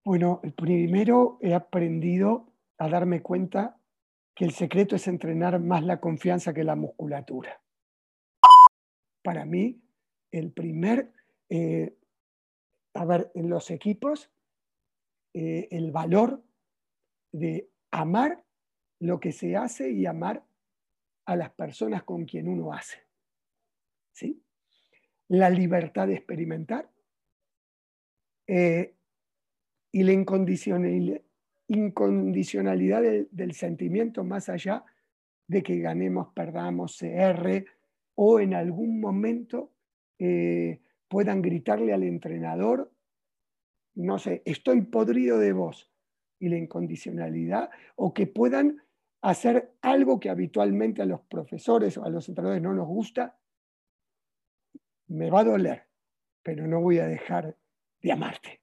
Bueno, el primero he aprendido a darme cuenta que el secreto es entrenar más la confianza que la musculatura. Para mí, el primer, eh, en los equipos, el valor de amar lo que se hace y amar a las personas con quien uno hace, ¿sí? La libertad de experimentar eh, y la incondicionalidad del sentimiento más allá de que ganemos, perdamos, se erre o en algún momento puedan gritarle al entrenador, no sé, estoy podrido de vos, y la incondicionalidad, o que puedan hacer algo que habitualmente a los profesores o a los entrenadores no nos gusta, me va a doler, pero no voy a dejar de amarte.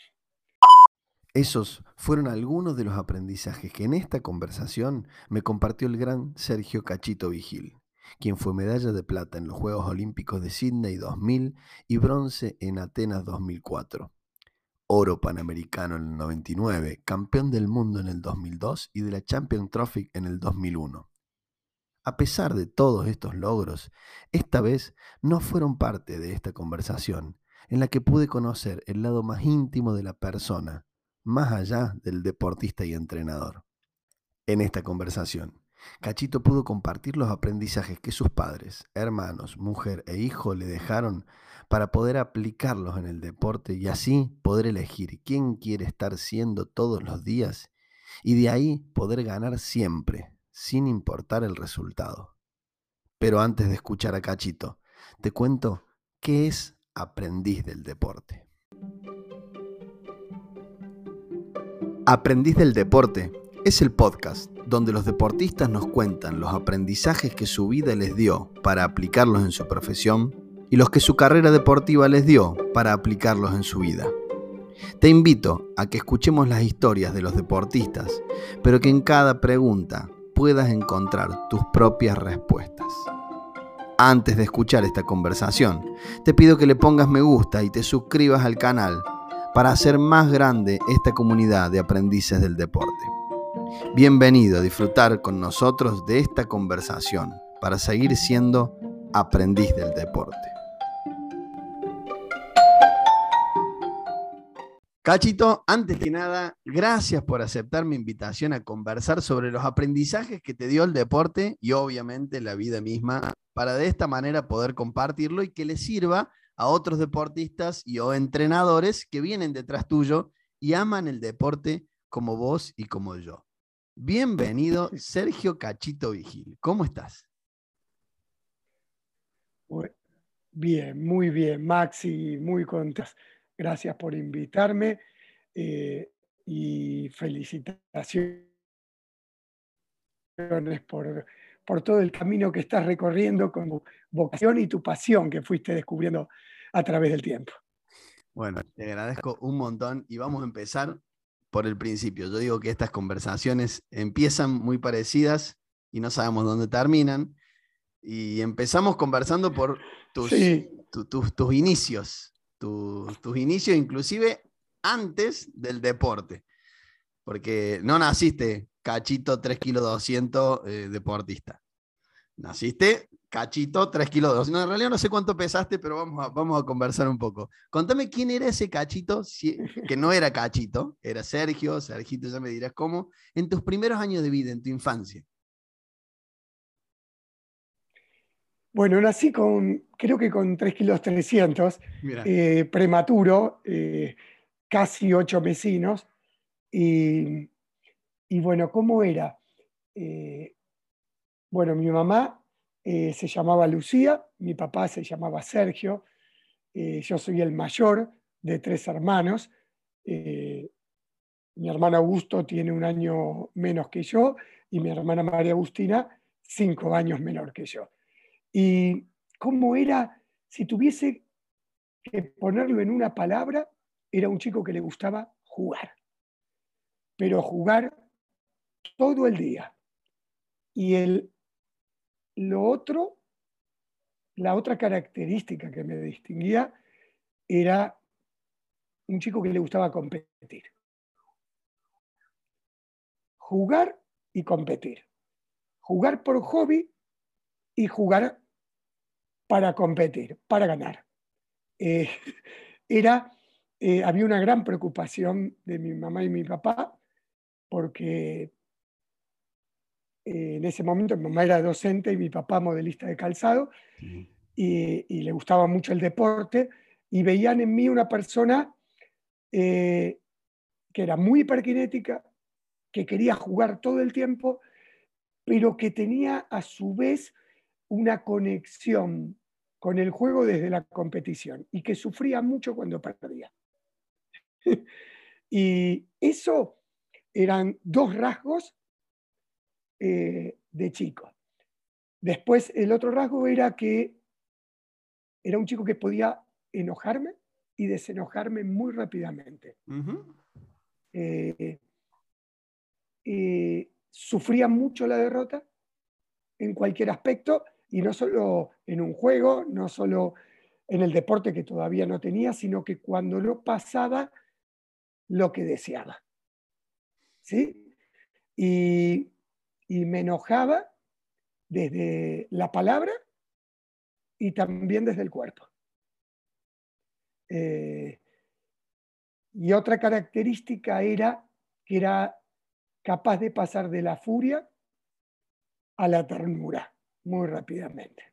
Esos fueron algunos de los aprendizajes que en esta conversación me compartió el gran Sergio Cachito Vigil, quien fue medalla de plata en los Juegos Olímpicos de Sydney 2000 y bronce en Atenas 2004. Oro panamericano en el 99, campeón del mundo en el 2002 y de la Champions Trophy en el 2001. A pesar de todos estos logros, esta vez no fueron parte de esta conversación, en la que pude conocer el lado más íntimo de la persona, más allá del deportista y entrenador. En esta conversación, Cachito pudo compartir los aprendizajes que sus padres, hermanos, mujer e hijo le dejaron para poder aplicarlos en el deporte y así poder elegir quién quiere estar siendo todos los días y de ahí poder ganar siempre, sin importar el resultado. Pero antes de escuchar a Cachito, te cuento qué es Aprendiz del Deporte. Aprendiz del Deporte es el podcast donde los deportistas nos cuentan los aprendizajes que su vida les dio para aplicarlos en su profesión y los que su carrera deportiva les dio para aplicarlos en su vida. Te invito a que escuchemos las historias de los deportistas, pero que en cada pregunta puedas encontrar tus propias respuestas. Antes de escuchar esta conversación, te pido que le pongas me gusta y te suscribas al canal para hacer más grande esta comunidad de aprendices del deporte. Bienvenido a disfrutar con nosotros de esta conversación para seguir siendo aprendiz del deporte. Cachito, antes que nada, gracias por aceptar mi invitación a conversar sobre los aprendizajes que te dio el deporte y obviamente la vida misma, para de esta manera poder compartirlo y que le sirva a otros deportistas y o entrenadores que vienen detrás tuyo y aman el deporte como vos y como yo. Bienvenido, Sergio Cachito Vigil. ¿Cómo estás? Bien, muy bien, Maxi, muy contento. Gracias por invitarme y felicitaciones por, por todo el camino que estás recorriendo con tu vocación y tu pasión que fuiste descubriendo a través del tiempo. Bueno, te agradezco un montón y vamos a empezar por el principio. Yo digo que estas conversaciones empiezan muy parecidas y no sabemos dónde terminan. Y empezamos conversando por tus inicios, tus inicios inclusive antes del deporte, porque no naciste Cachito 3 kilos 200 deportista. Naciste Cachito 3 kilos 200. No, en realidad no sé cuánto pesaste, pero vamos a conversar un poco. Contame quién era ese Cachito, que no era Cachito, era Sergio, Sergito, ya me dirás cómo, en tus primeros años de vida, en tu infancia. Bueno, nací creo que con 3 kilos 300, prematuro, casi 8 mesinos. Y bueno, ¿cómo era? Bueno, mi mamá se llamaba Lucía, mi papá se llamaba Sergio, yo soy el mayor de 3 hermanos. Mi hermano Augusto tiene un año menos que yo y mi hermana María Agustina 5 años menor que yo. ¿Y cómo era? Si tuviese que ponerlo en una palabra, era un chico que le gustaba jugar, pero jugar todo el día. Y lo otro, la otra característica que me distinguía era un chico que le gustaba competir. jugar y competir. Jugar por hobby y jugar para competir, para ganar. Eh, era, había una gran preocupación de mi mamá y mi papá porque en ese momento mi mamá era docente y mi papá modelista de calzado Sí. y le gustaba mucho el deporte y veían en mí una persona eh, que era muy hiperkinética, que quería jugar todo el tiempo, pero que tenía a su vez una conexión con el juego desde la competición y que sufría mucho cuando perdía. Y eso eran dos rasgos de chico. Después el otro rasgo era que era un chico que podía enojarme y desenojarme muy rápidamente. Ujú. Eh, Sufría mucho la derrota en cualquier aspecto y no solo en un juego, no solo en el deporte que todavía no tenía, sino que cuando no pasaba lo que deseaba. ¿Sí? Y, y me enojaba desde la palabra y también desde el cuerpo. Eh, y otra característica era que era capaz de pasar de la furia a la ternura muy rápidamente.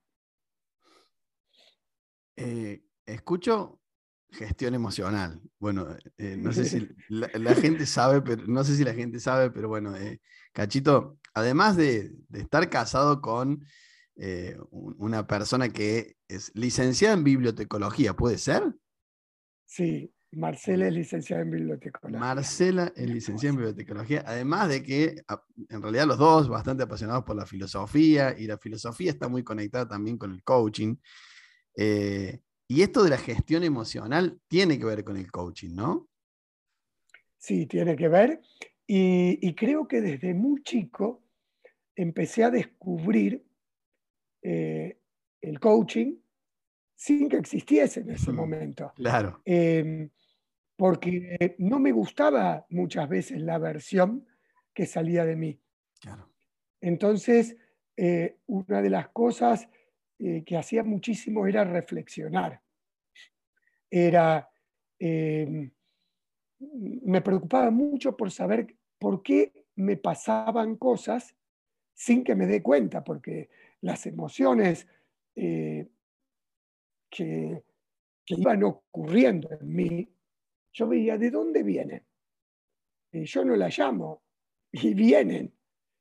Escucho gestión emocional. Bueno, no sé si la gente sabe, pero no sé si la gente sabe, pero bueno, Cachito, además de estar casado con una persona que es licenciada en bibliotecología, ¿puede ser? Sí, Marcela es licenciada en bibliotecología. Marcela es Mi licenciada en esposa. bibliotecología, además de que en realidad los dos bastante apasionados por la filosofía y la filosofía está muy conectada también con el coaching. Eh, y esto de la gestión emocional tiene que ver con el coaching, ¿no? Sí, tiene que ver. Y creo que desde muy chico empecé a descubrir eh, el coaching sin que existiese en ese momento. Claro, Eh, Porque no me gustaba muchas veces la versión que salía de mí. claro. Entonces, una de las cosas que hacía muchísimo era reflexionar. Era, eh, me preocupaba mucho por saber por qué me pasaban cosas sin que me dé cuenta, porque las emociones eh, que, que iban ocurriendo en mí, yo veía de dónde vienen. Yo no las llamo y vienen.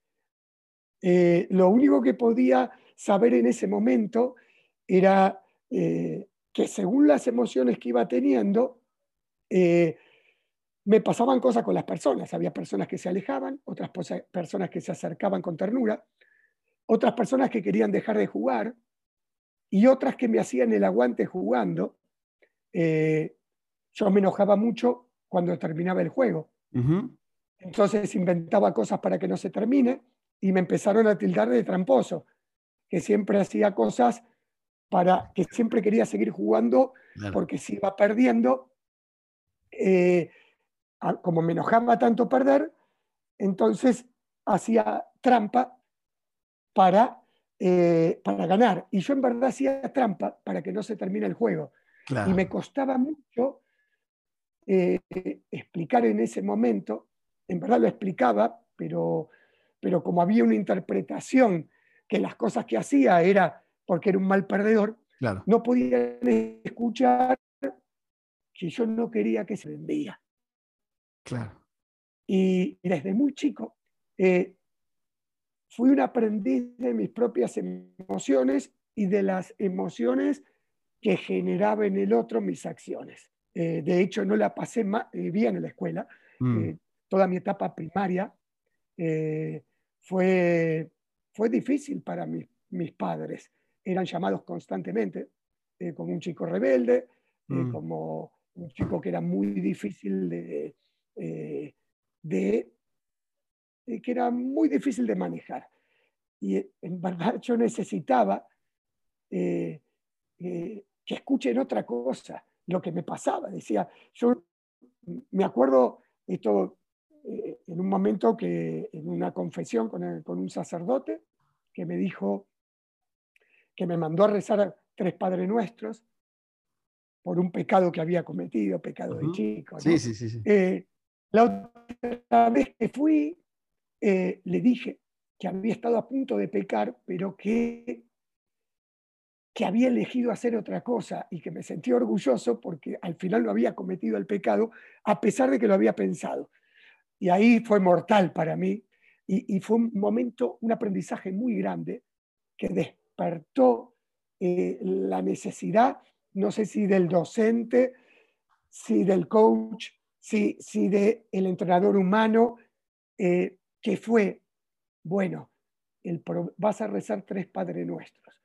Lo único que podía saber en ese momento era que según las emociones que iba teniendo, eh, me pasaban cosas con las personas. Había personas que se alejaban, otras personas que se acercaban con ternura, otras personas que querían dejar de jugar y otras que me hacían el aguante jugando. Eh, yo me enojaba mucho cuando terminaba el juego. Ujú. Entonces inventaba cosas para que no se termine y me empezaron a tildar de tramposo, que siempre hacía cosas para que siempre quería seguir jugando Claro, porque si iba perdiendo, eh, como me enojaba tanto perder, entonces hacía trampa para ganar. Y yo en verdad hacía trampa para que no se termine el juego. Y me claro, costaba mucho explicar en ese momento, en verdad lo explicaba, pero como había una interpretación que las cosas que hacía era porque era un mal perdedor, claro, no podían escuchar que yo no quería que se vendía. claro. Y desde muy chico eh, fui un aprendiz de mis propias emociones y de las emociones que generaba en el otro mis acciones. De hecho, no la pasé bien en la escuela. Mm, Eh, Toda mi etapa primaria eh, fue, fue difícil para mis padres. Eran llamados constantemente como un chico rebelde, mm. como un chico que era muy difícil eh, de que era muy difícil de manejar. Y en verdad yo necesitaba que escuchen otra cosa, lo que me pasaba. Decía, yo me acuerdo, esto en un momento que en una confesión con un sacerdote que me dijo, que me mandó a rezar 3 Padre Nuestros por un pecado que había cometido, pecado de Ujú. chico, Sí, ¿no? sí, sí, sí. La otra vez que fui, le dije que había estado a punto de pecar, pero que había elegido hacer otra cosa y que me sentí orgulloso porque al final no había cometido el pecado, a pesar de que lo había pensado. Y ahí fue mortal para mí y fue un momento, un aprendizaje muy grande que despertó la necesidad, no sé si del docente, si del coach, si del entrenador humano, que fue, bueno, vas a rezar 3 Padre Nuestros.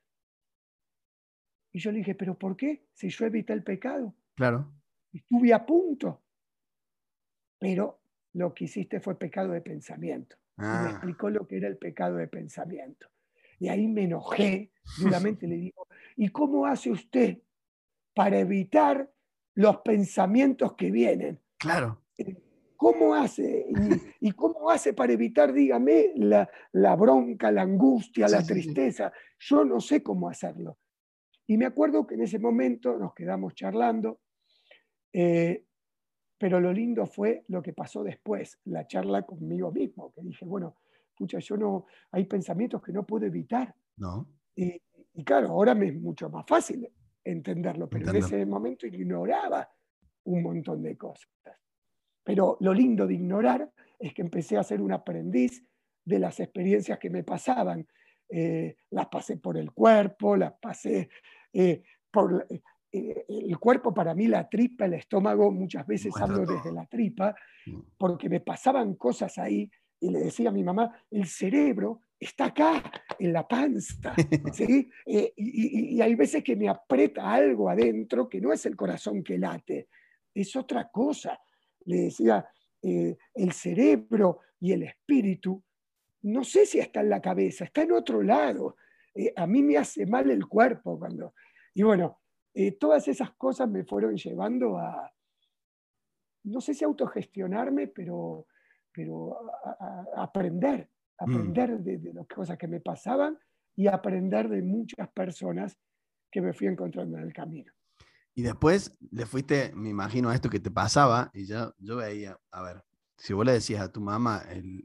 Y yo le dije, ¿pero por qué? Si yo evité el pecado, Claro. estuve a punto, pero lo que hiciste fue pecado de pensamiento. Y me Ah. explicó lo que era el pecado de pensamiento. Y ahí me enojé duramente, le digo, ¿y cómo hace usted para evitar los pensamientos que vienen? Claro. ¿Cómo hace? ¿Y cómo hace para evitar, dígame, la bronca, la angustia, Sí, la sí, sí. tristeza? Yo no sé cómo hacerlo. Y me acuerdo que en ese momento nos quedamos charlando, eh, pero lo lindo fue lo que pasó después, la charla conmigo mismo, que dije, bueno, pucha, yo no, hay pensamientos que no puedo evitar. No, Y, y claro, ahora me es mucho más fácil entenderlo, pero en entenderlo. ese momento ignoraba un montón de cosas. Pero lo lindo de ignorar es que empecé a ser un aprendiz de las experiencias que me pasaban. Las pasé por el cuerpo, las pasé por el cuerpo, para mí la tripa, el estómago, muchas veces Muestra hablo desde todo. la tripa, Mm. porque me pasaban cosas ahí y le decía a mi mamá, el cerebro está acá, en la panza. ¿Sí? Y hay veces que me aprieta algo adentro que no es el corazón que late, es otra cosa. Le decía, el cerebro y el espíritu, no sé si está en la cabeza, está en otro lado. A mí me hace mal el cuerpo cuando... Y bueno, todas esas cosas me fueron llevando a, no sé si autogestionarme, pero aprender, Mm. aprender de las cosas que me pasaban y aprender de muchas personas que me fui encontrando en el camino. Y después le fuiste, me imagino, a esto que te pasaba, y yo veía, a ver, si vos le decías a tu mamá,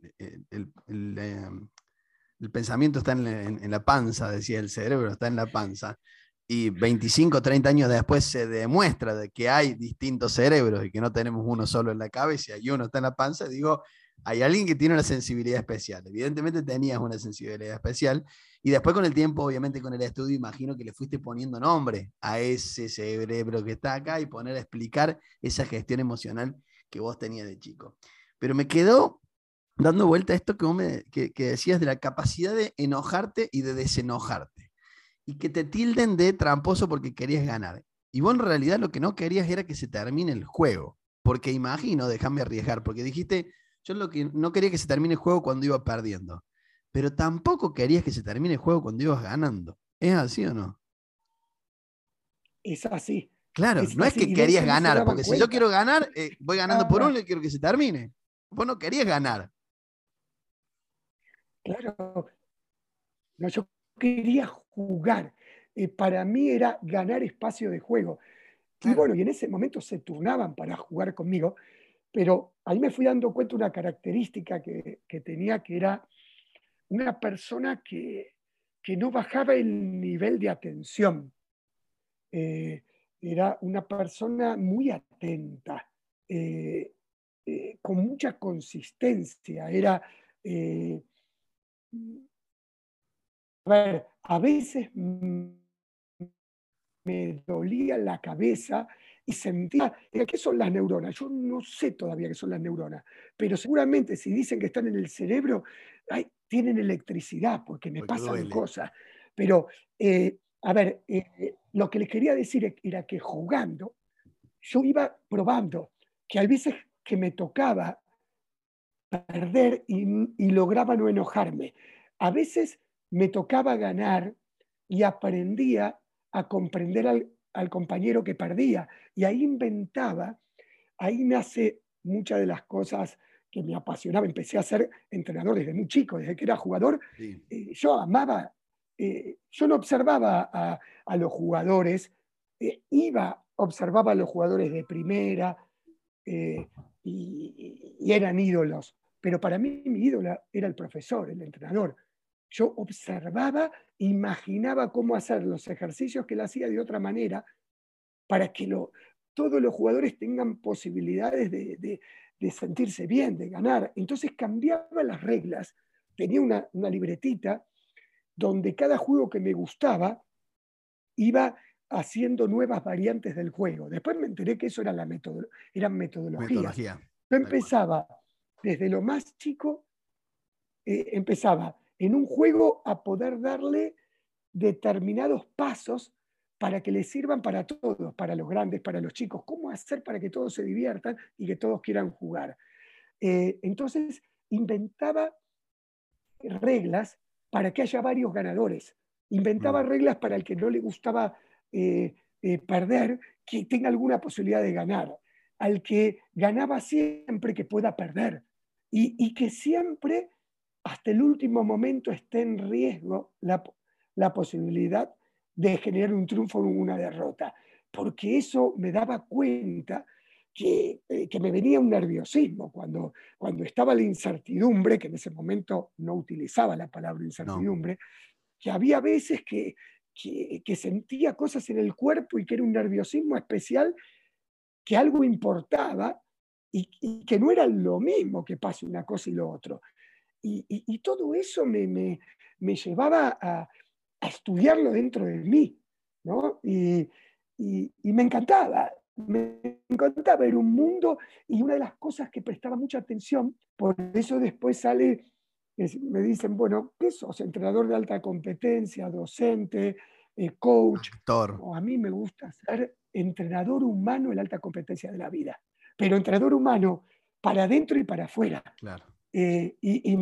el pensamiento está en la panza, decía el cerebro está en la panza, y 25, 30 años después se demuestra de que hay distintos cerebros y que no tenemos uno solo en la cabeza y uno está en la panza, digo, hay alguien que tiene una sensibilidad especial. Evidentemente tenías una sensibilidad especial y después con el tiempo, obviamente con el estudio, imagino que le fuiste poniendo nombre a ese cerebro que está acá y poner a explicar esa gestión emocional que vos tenías de chico. Pero me quedó dando vuelta a esto que decías de la capacidad de enojarte y de desenojarte. Y que te tilden de tramposo porque querías ganar. Y vos en realidad lo que no querías era que se termine el juego. Porque imagino, déjame arriesgar, porque dijiste, yo lo que no quería que se termine el juego cuando iba perdiendo. Pero tampoco querías que se termine el juego cuando ibas ganando. ¿Es así o no? Es así, Claro, es no es así. que Y de querías hecho no se ganar, daban porque si yo cuenta. quiero ganar, voy ganando por Ah, uno y quiero que se termine. Vos no querías ganar. claro, no, yo quería jugar. Para mí era ganar espacio de juego. Y Claro. bueno, y en ese momento se turnaban para jugar conmigo, pero ahí me fui dando cuenta una característica que tenía, que era una persona que no bajaba el nivel de atención. Eh, Era una persona muy atenta, eh, con mucha consistencia. Era, eh, a ver, a veces me dolía la cabeza y sentía, ¿qué son las neuronas? Yo no sé todavía qué son las neuronas, pero seguramente si dicen que están en el cerebro, ay, tienen electricidad porque me Porque pasan duele. cosas. Pero, a ver, lo que les quería decir era que jugando, yo iba probando que a veces que me tocaba perder y lograba no enojarme. A veces me tocaba ganar y aprendía a comprender al compañero que perdía. Y ahí inventaba, ahí nace muchas de las cosas que me apasionaba. Empecé a ser entrenador desde muy chico, desde que era jugador. Sí. Yo amaba, yo no observaba a los jugadores, observaba a los jugadores de primera, eh, y eran ídolos, pero para mí mi ídolo era el profesor, el entrenador. Yo observaba, imaginaba cómo hacer los ejercicios que él hacía de otra manera para que todos los jugadores tengan posibilidades de sentirse bien, de ganar. Entonces cambiaba las reglas, tenía una libretita donde cada juego que me gustaba iba haciendo nuevas variantes del juego. Después me enteré que eso era eran metodologías. Metodología. Yo Tal cual. empezaba desde lo más chico, empezaba en un juego a poder darle determinados pasos para que les sirvan para todos, para los grandes, para los chicos. ¿Cómo hacer para que todos se diviertan y que todos quieran jugar? Entonces, inventaba reglas para que haya varios ganadores. Inventaba Mm. reglas para el que no le gustaba perder, que tenga alguna posibilidad de ganar. Al que ganaba siempre, que pueda perder. Y que siempre, hasta el último momento, esté en riesgo la posibilidad de generar un triunfo o una derrota. Porque eso me daba cuenta que me venía un nerviosismo cuando estaba la incertidumbre, que en ese momento no utilizaba la palabra No. incertidumbre, que había veces que sentía cosas en el cuerpo y que era un nerviosismo especial, que algo importaba y que no era lo mismo que pase una cosa y lo otro. Y todo eso me llevaba a estudiarlo dentro de mí, ¿no? Y me encantaba, era un mundo, y una de las cosas que prestaba mucha atención, por eso después me dicen, bueno, ¿qué sos? Entrenador de alta competencia, docente, coach. Actor. No, a mí me gusta ser entrenador humano en la alta competencia de la vida, pero entrenador humano para adentro y para afuera. Claro. Y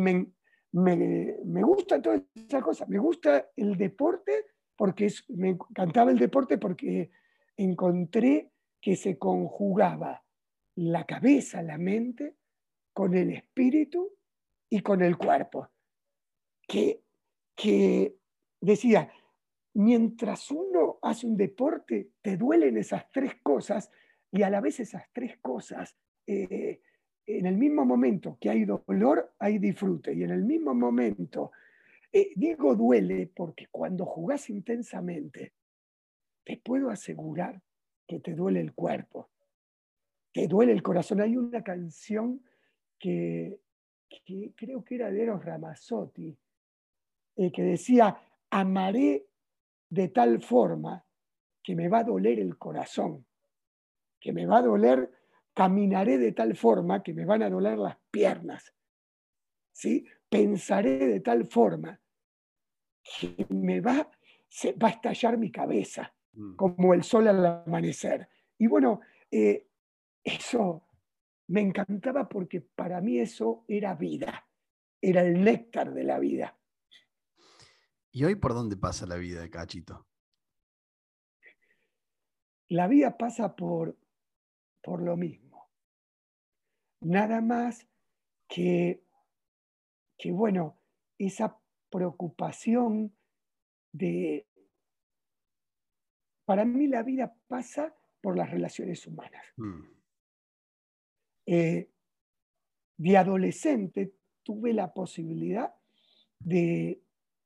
me gusta toda esa cosa. Me gusta el deporte porque me encantaba el deporte porque encontré que se conjugaba la cabeza, la mente, con el espíritu y con el cuerpo. Que, que decía, mientras uno hace un deporte, te duelen esas tres cosas y a la vez esas tres cosas, en el mismo momento que hay dolor, hay disfrute. Y en el mismo momento, digo duele porque cuando jugás intensamente, te puedo asegurar que te duele el cuerpo, te duele el corazón. Hay una canción que creo que era de Eros Ramazzotti, que decía, amaré de tal forma que me va a doler el corazón, que me va a doler, caminaré de tal forma que me van a doler las piernas, ¿sí? Pensaré de tal forma que se va a estallar mi cabeza, Mm. como el sol al amanecer. Y bueno, eso me encantaba porque para mí eso era vida, era el néctar de la vida. ¿Y hoy por dónde pasa la vida de Cachito? La vida pasa por lo mismo. Nada más que, bueno, esa preocupación de, para mí la vida pasa por las relaciones humanas. Mm. Eh, de adolescente tuve la posibilidad de,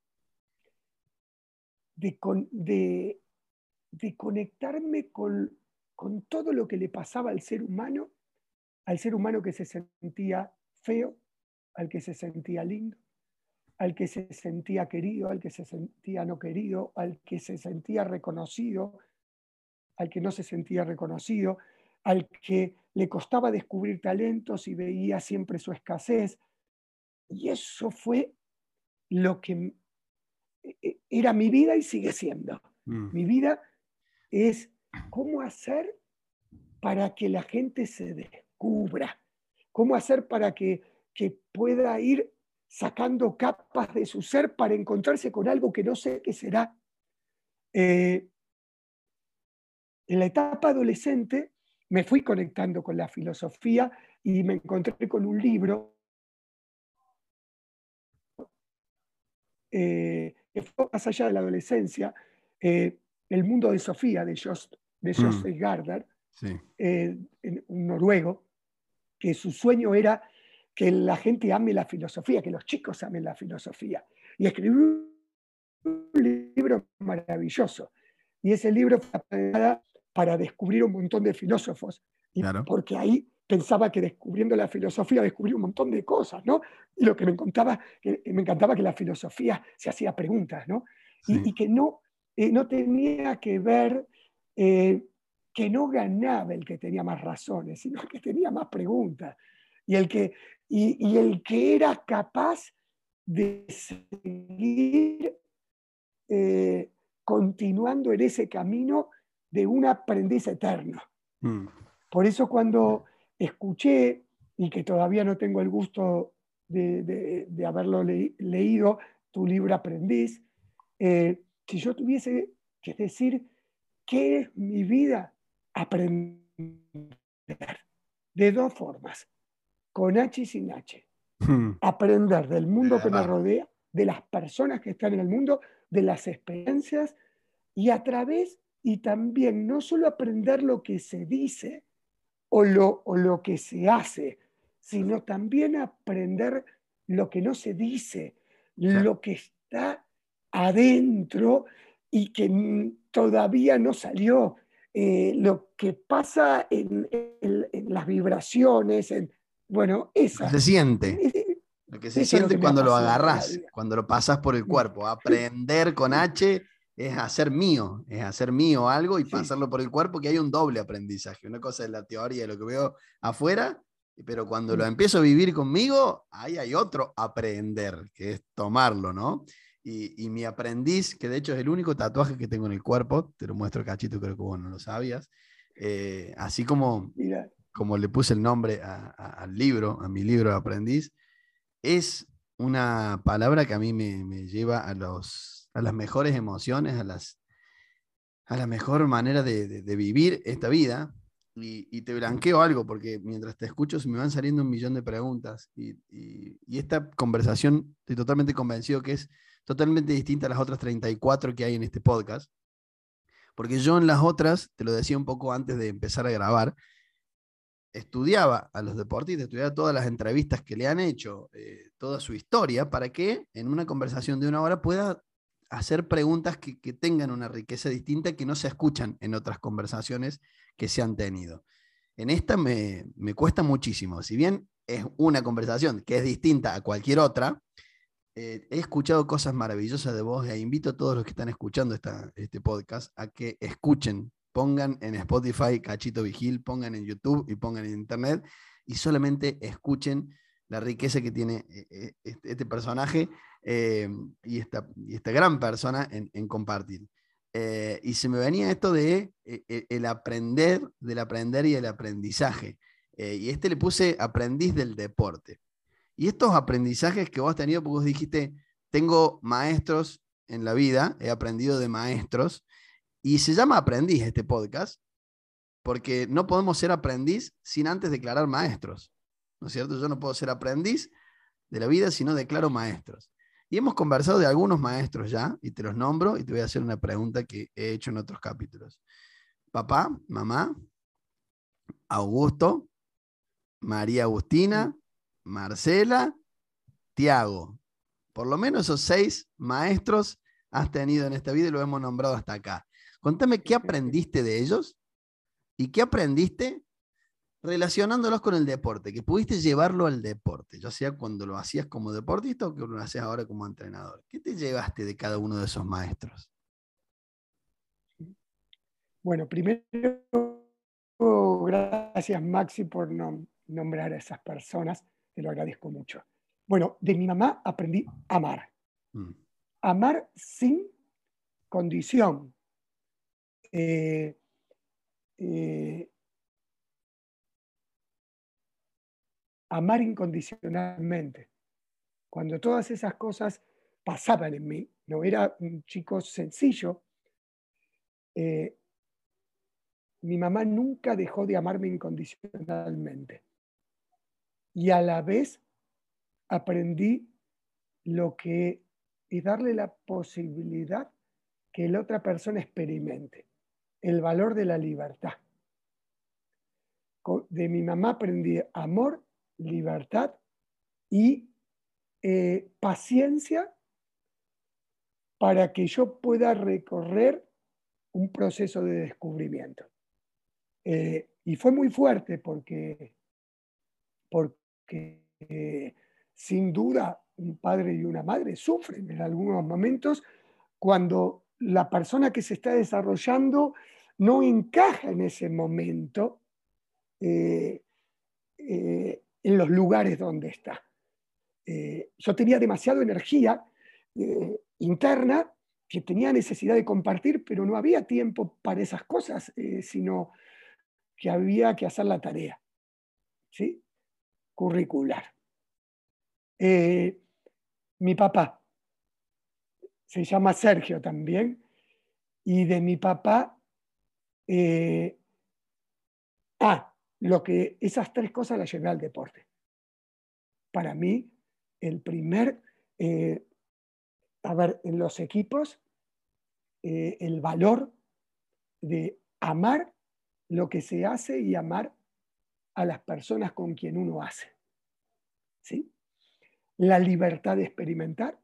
de, con- de- de conectarme con todo lo que le pasaba al ser humano que se sentía feo, al que se sentía lindo, al que se sentía querido, al que se sentía no querido, al que se sentía reconocido, al que no se sentía reconocido, al que le costaba descubrir talentos y veía siempre su escasez. Y eso fue lo que era mi vida y sigue siendo. Mm. Mi vida es cómo hacer para que la gente se descubra, cómo hacer para que pueda ir sacando capas de su ser para encontrarse con algo que no sé qué será. En la etapa adolescente me fui conectando con la filosofía y me encontré con un libro que fue más allá de la adolescencia, El mundo de Sofía, de Mm, Joseph Gardner, sí, un noruego, que su sueño era que la gente ame la filosofía, que los chicos amen la filosofía. Y escribió un libro maravilloso. Y ese libro fue para descubrir un montón de filósofos. Y claro. porque ahí pensaba que descubriendo la filosofía descubrí un montón de cosas, ¿no? Y lo que me encantaba que la filosofía se hacía preguntas, ¿no? Sí. Y que no tenía que ver eh, que no ganaba el que tenía más razones, sino el que tenía más preguntas. Y el que era capaz de seguir eh, continuando en ese camino de un aprendiz eterno. Mm, Por eso cuando escuché, y que todavía no tengo el gusto de haberlo leído, tu libro Aprendiz, si yo tuviese que decir qué es mi vida, aprender de dos formas, con H y sin H. mm, Aprender del de mundo que me verdad. rodea, de las personas que están en el mundo, de las experiencias y a través, y también no solo aprender lo que se dice o lo que se hace, sino también aprender lo que no se dice, Sí. lo que está adentro y que todavía no salió, lo que pasa en las vibraciones, bueno, Lo que se siente. Lo que se eso es lo siente que me cuando lo apasiona de la agarrás, vida. cuando lo pasás por el cuerpo. Aprender con H es hacer mío algo y Sí, pasarlo por el cuerpo, que hay un doble aprendizaje. Una cosa es la teoría de lo que veo afuera, pero cuando lo empiezo a vivir conmigo, ahí hay otro aprender, que es tomarlo, ¿no? Y mi aprendiz, que de hecho es el único tatuaje que tengo en el cuerpo, te lo muestro cachito, creo que vos no lo sabías, así mira, como le puse el nombre al libro, a mi libro de aprendiz, es una palabra que a mí me lleva a las mejores emociones, a la mejor manera de vivir esta vida. Y te blanqueo algo, porque mientras te escucho se me van saliendo un millón de preguntas. Y esta conversación, estoy totalmente convencido que es totalmente distinta a las otras 34 que hay en este podcast. Porque yo en las otras, te lo decía un poco antes de empezar a grabar, estudiaba a los deportistas, estudiaba todas las entrevistas que le han hecho, toda su historia, para que en una conversación de una hora pueda hacer preguntas que tengan una riqueza distinta que no se escuchan en otras conversaciones que se han tenido. En esta me cuesta muchísimo, si bien es una conversación que es distinta a cualquier otra, he escuchado cosas maravillosas de vos e invito a todos los que están escuchando este podcast a que escuchen, pongan en Spotify Cachito Vigil, pongan en YouTube y pongan en Internet y solamente escuchen la riqueza que tiene este personaje y esta gran persona en compartir. Y se me venía esto de el aprender, del aprender y el aprendizaje. Y le puse aprendiz del deporte. Y estos aprendizajes que vos has tenido, porque vos dijiste, tengo maestros en la vida, he aprendido de maestros, y se llama aprendiz este podcast, porque no podemos ser aprendiz sin antes declarar maestros, ¿no es cierto? Yo no puedo ser aprendiz de la vida si no declaro maestros. Y hemos conversado de algunos maestros ya, y te los nombro, y te voy a hacer una pregunta que he hecho en otros capítulos. Papá, mamá, Augusto, María Agustina, Marcela, Tiago. Por lo menos esos 6 maestros has tenido en esta vida y lo hemos nombrado hasta acá. Contame qué aprendiste de ellos y qué aprendiste relacionándolos con el deporte, que pudiste llevarlo al deporte, ya sea cuando lo hacías como deportista o que lo hacías ahora como entrenador. ¿Qué te llevaste de cada uno de esos maestros? bueno, primero, gracias Maxi por nombrar a esas personas, te lo agradezco mucho. Bueno, de mi mamá aprendí a amar, Mm, amar sin condición, eh, eh, amar incondicionalmente. Cuando todas esas cosas pasaban en mí, no era un chico sencillo, eh, mi mamá nunca dejó de amarme incondicionalmente. y a la vez aprendí lo que es darle la posibilidad que la otra persona experimente, el valor de la libertad. De mi mamá aprendí amor, libertad y paciencia para que yo pueda recorrer un proceso de descubrimiento. Y fue muy fuerte porque sin duda un padre y una madre sufren en algunos momentos cuando la persona que se está desarrollando no encaja en ese momento en los lugares donde está. Yo tenía demasiada energía interna que tenía necesidad de compartir, pero no había tiempo para esas cosas, sino que había que hacer la tarea, ¿sí? Curricular. Mi papá se llama Sergio también, y de mi papá, eh, esas tres cosas las llevé al deporte. Para mí, el primer, en los equipos, el valor de amar lo que se hace y amar a las personas con quien uno hace. ¿Sí? La libertad de experimentar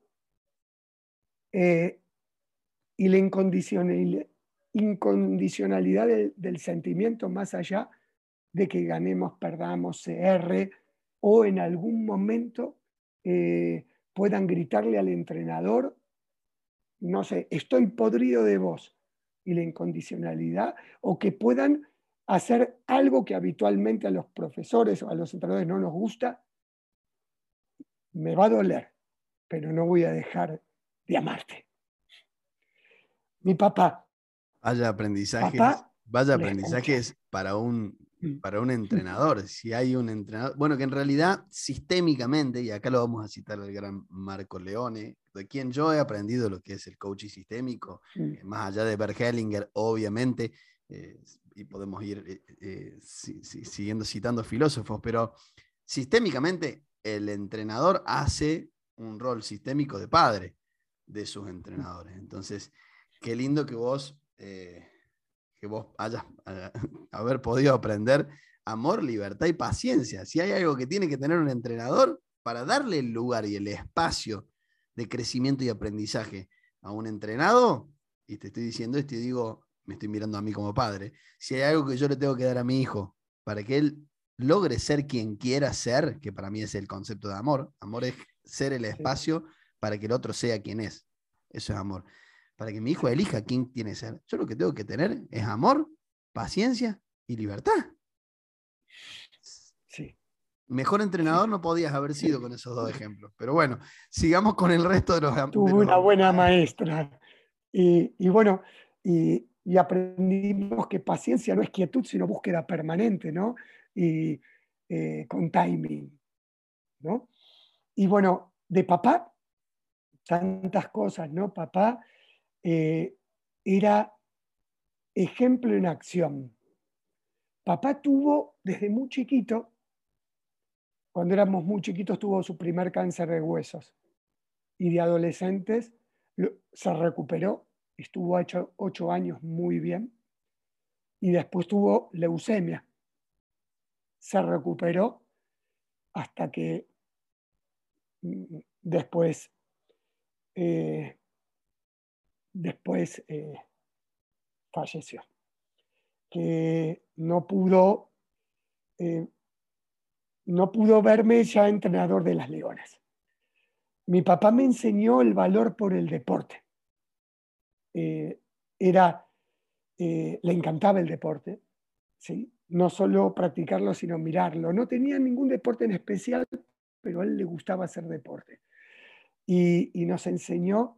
y la incondicionalidad del sentimiento más allá de que ganemos, perdamos, se erre o en algún momento puedan gritarle al entrenador, no sé, estoy podrido de vos, y la incondicionalidad, o que puedan hacer algo que habitualmente a los profesores o a los entrenadores no nos gusta, me va a doler, pero no voy a dejar de amarte. Mi papá, Vaya aprendizajes, papá, vaya le escucha. aprendizajes para un entrenador. Si hay un entrenador, bueno, que en realidad sistémicamente, y acá lo vamos a citar al gran Marco Leone, de quien yo he aprendido lo que es el coaching sistémico, más allá de Bert Hellinger, obviamente, y podemos ir siguiendo citando filósofos, pero sistémicamente el entrenador hace un rol sistémico de padre de sus entrenadores. Entonces, qué lindo que vos hayas haber podido aprender amor, libertad y paciencia. Si hay algo que tiene que tener un entrenador para darle el lugar y el espacio de crecimiento y aprendizaje a un entrenado, y te estoy diciendo esto y digo, me estoy mirando a mí como padre, si hay algo que yo le tengo que dar a mi hijo para que él logre ser quien quiera ser, que para mí es el concepto de amor, amor es ser el espacio para que el otro sea quien es, eso es amor. Para que mi hijo elija quién tiene que ser. Yo lo que tengo que tener es amor, paciencia y libertad. Sí. Mejor entrenador no podías haber sido con esos dos ejemplos. Pero bueno, sigamos con el resto de los... Tuve una buena maestra. Y bueno, y aprendimos que paciencia no es quietud, sino búsqueda permanente, ¿no? Y con timing, ¿no? Y bueno, de papá, tantas cosas, ¿no? Papá era ejemplo en acción. Papá tuvo, desde muy chiquito, cuando éramos muy chiquitos, tuvo su primer cáncer de huesos. Y de adolescentes se recuperó, estuvo 8 años muy bien. Y después tuvo leucemia. Se recuperó hasta que después, después falleció. Que no pudo verme ya entrenador de las Leonas. Mi papá me enseñó el valor por el deporte. Le encantaba el deporte, ¿sí? No solo practicarlo, sino mirarlo. No tenía ningún deporte en especial, pero a él le gustaba hacer deporte. Y nos enseñó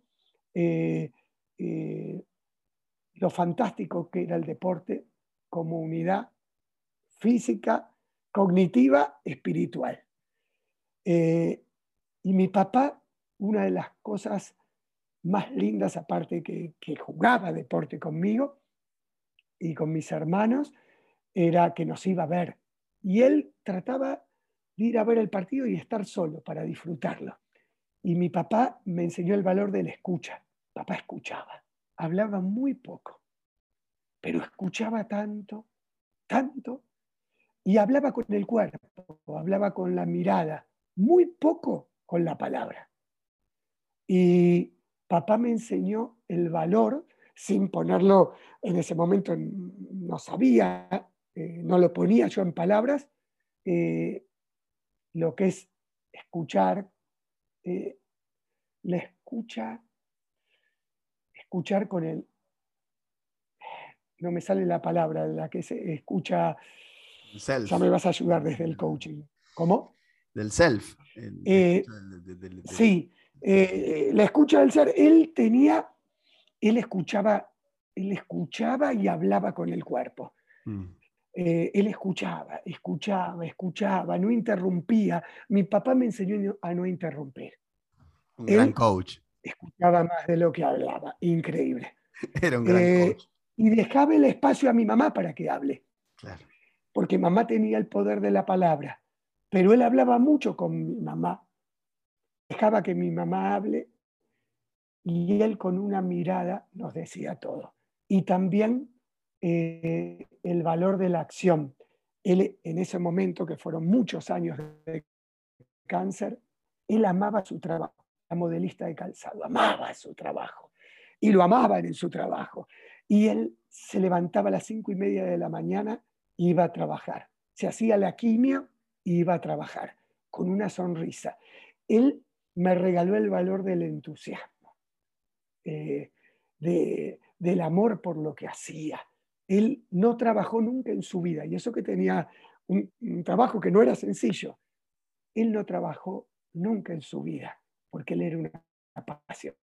lo fantástico que era el deporte como unidad física, cognitiva, espiritual. Y mi papá, una de las cosas más lindas, aparte que jugaba deporte conmigo y con mis hermanos, era que nos iba a ver. Y él trataba de ir a ver el partido y estar solo para disfrutarlo. Y mi papá me enseñó el valor de la escucha. Papá escuchaba, hablaba muy poco, pero escuchaba tanto, tanto, y hablaba con el cuerpo, hablaba con la mirada, muy poco con la palabra. Y papá me enseñó el valor, sin ponerlo en ese momento, no sabía, no lo ponía yo en palabras, eh, lo que es escuchar, eh, la escucha, escuchar con el, no me sale la palabra, la que se escucha, ya Self. me vas a ayudar desde el coaching. ¿Cómo? Del self. Eh, Escucha sí, la escucha del ser, él escuchaba, él escuchaba y hablaba con el cuerpo. Mm. Él escuchaba, escuchaba, escuchaba, no interrumpía. Mi papá me enseñó a no interrumpir. Un gran Él coach. escuchaba más de lo que hablaba, increíble. Era un gran Eh, coach. y dejaba el espacio a mi mamá para que hable, Claro. porque mamá tenía el poder de la palabra, pero él hablaba mucho con mi mamá, dejaba que mi mamá hable y él con una mirada nos decía todo. Y también el valor de la acción. Él en ese momento, que fueron muchos años de cáncer, él amaba su trabajo, la modelista de calzado, amaba su trabajo y lo amaban en su trabajo. Y él se levantaba a las 5:30 de la mañana e iba a trabajar. Se hacía la quimio e iba a trabajar con una sonrisa. Él me regaló el valor del entusiasmo, del amor por lo que hacía. Él no trabajó nunca en su vida, y eso que tenía un trabajo que no era sencillo, él no trabajó nunca en su vida, porque él era un apasionado.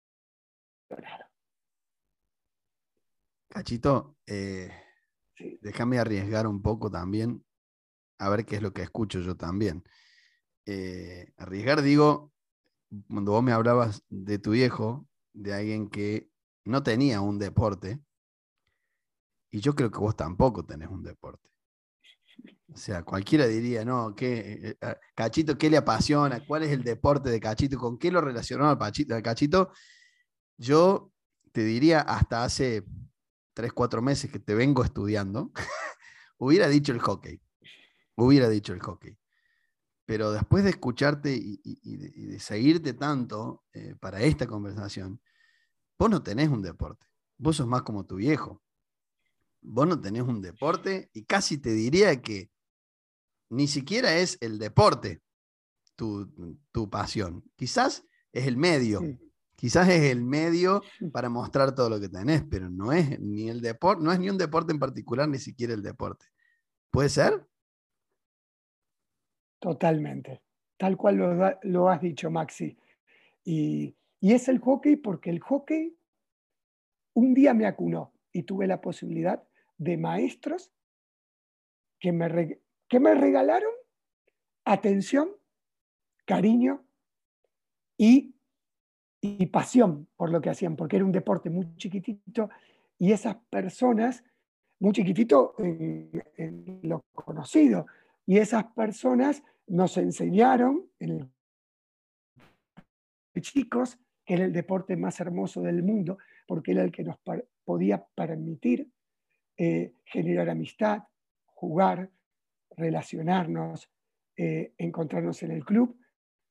Cachito, Sí, déjame arriesgar un poco también, a ver qué es lo que escucho yo también. Arriesgar, digo, cuando vos me hablabas de tu viejo, de alguien que no tenía un deporte, y yo creo que vos tampoco tenés un deporte. O sea, cualquiera diría, no, Cachito, ¿qué le apasiona? ¿Cuál es el deporte de Cachito? ¿Con qué lo relacionó al Cachito? Yo te diría, hasta hace 3, 4 meses que te vengo estudiando, hubiera dicho el hockey. Hubiera dicho el hockey. Pero después de escucharte y de seguirte tanto para esta conversación, vos no tenés un deporte. Vos sos más como tu viejo. Vos no tenés un deporte y casi te diría que ni siquiera es el deporte tu pasión. Quizás es el medio. sí, Quizás es el medio para mostrar todo lo que tenés, pero no es ni el deporte, no es ni un deporte en particular, ni siquiera el deporte. ¿Puede ser? totalmente. Tal cual lo has dicho, Maxi. Y es el hockey porque el hockey un día me acunó y tuve la posibilidad de maestros que me regalaron atención, cariño y pasión por lo que hacían, porque era un deporte muy chiquitito y esas personas, muy chiquitito en lo conocido, y esas personas nos enseñaron en el de chicos que era el deporte más hermoso del mundo, porque era el que nos podía permitir generar amistad, jugar, relacionarnos, encontrarnos en el club,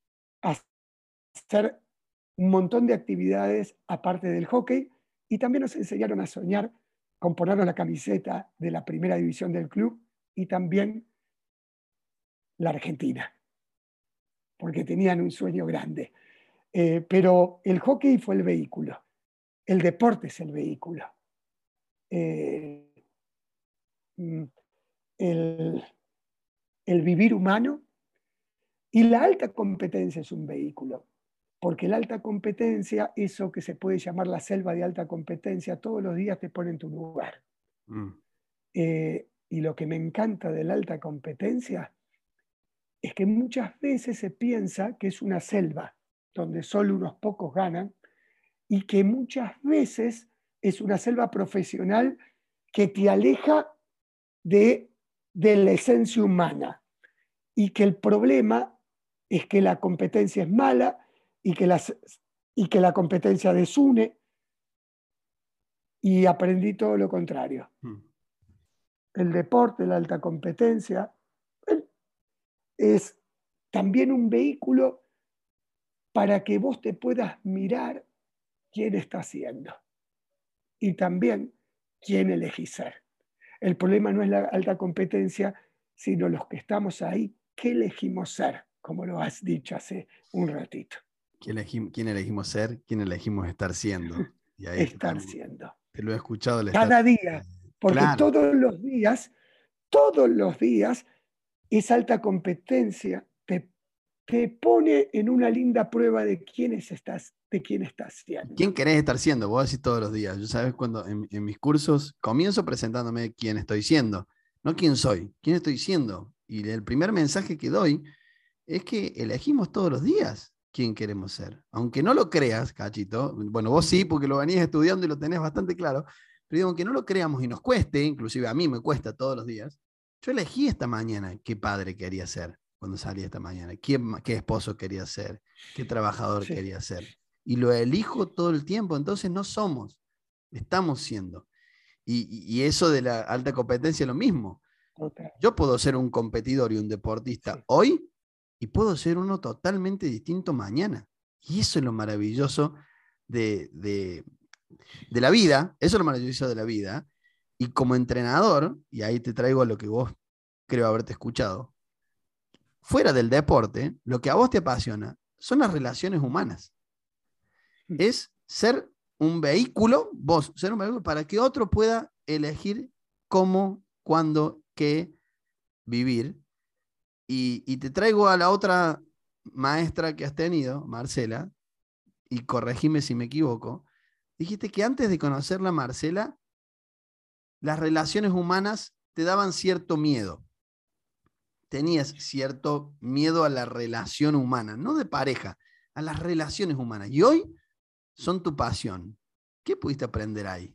hacer un montón de actividades aparte del hockey y también nos enseñaron a soñar con ponernos la camiseta de la primera división del club y también la Argentina, porque tenían un sueño grande. Pero el hockey fue el vehículo, el deporte es el vehículo. Eh, mm, el, el vivir humano y la alta competencia es un vehículo. Porque la alta competencia, eso que se puede llamar la selva de alta competencia, todos los días te pone en tu lugar. Mm. Y lo que me encanta de la alta competencia es que muchas veces se piensa que es una selva donde solo unos pocos ganan y que muchas veces es una selva profesional que te aleja de la esencia humana. y que el problema es que la competencia es mala y que la competencia desune, y aprendí todo lo contrario. El deporte, la alta competencia, es también un vehículo para que vos te puedas mirar quién está siendo y también quién elegís ser. El problema no es la alta competencia, sino los que estamos ahí, qué elegimos ser, como lo has dicho hace un ratito. ¿Quién elegimos ser? ¿Quién elegimos estar siendo? Y ahí Estar siendo. te lo he escuchado, el estar. Cada día, porque Claro. todos los días, esa alta competencia te pone en una linda prueba de quién estás siendo. ¿Quién querés estar siendo? Vos decís todos los días. Yo sabes cuando en mis cursos comienzo presentándome quién estoy siendo, no quién soy, quién estoy siendo. Y el primer mensaje que doy es que elegimos todos los días quién queremos ser. Aunque no lo creas, Cachito, bueno, vos sí, porque lo venís estudiando y lo tenés bastante claro, pero digo, aunque no lo creamos y nos cueste, inclusive a mí me cuesta todos los días, yo elegí esta mañana qué padre quería ser cuando salí esta mañana, qué esposo quería ser, qué trabajador Sí, quería ser. Y lo elijo todo el tiempo, entonces no somos, estamos siendo. Y eso de la alta competencia es lo mismo. total, Yo puedo ser un competidor y un deportista sí. hoy y puedo ser uno totalmente distinto mañana. Y eso es lo maravilloso de la vida, eso es lo maravilloso de la vida. Y como entrenador, y ahí te traigo a lo que vos creo haberte escuchado, fuera del deporte, lo que a vos te apasiona son las relaciones humanas. Es ser un vehículo, vos, ser un vehículo para que otro pueda elegir cómo, cuándo, qué vivir. Y te traigo a la otra maestra que has tenido, Marcela, y corregime si me equivoco. Dijiste que antes de conocerla, Marcela, las relaciones humanas te daban cierto miedo. Tenías cierto miedo a la relación humana, no de pareja, a las relaciones humanas. Y hoy son tu pasión. ¿Qué pudiste aprender ahí?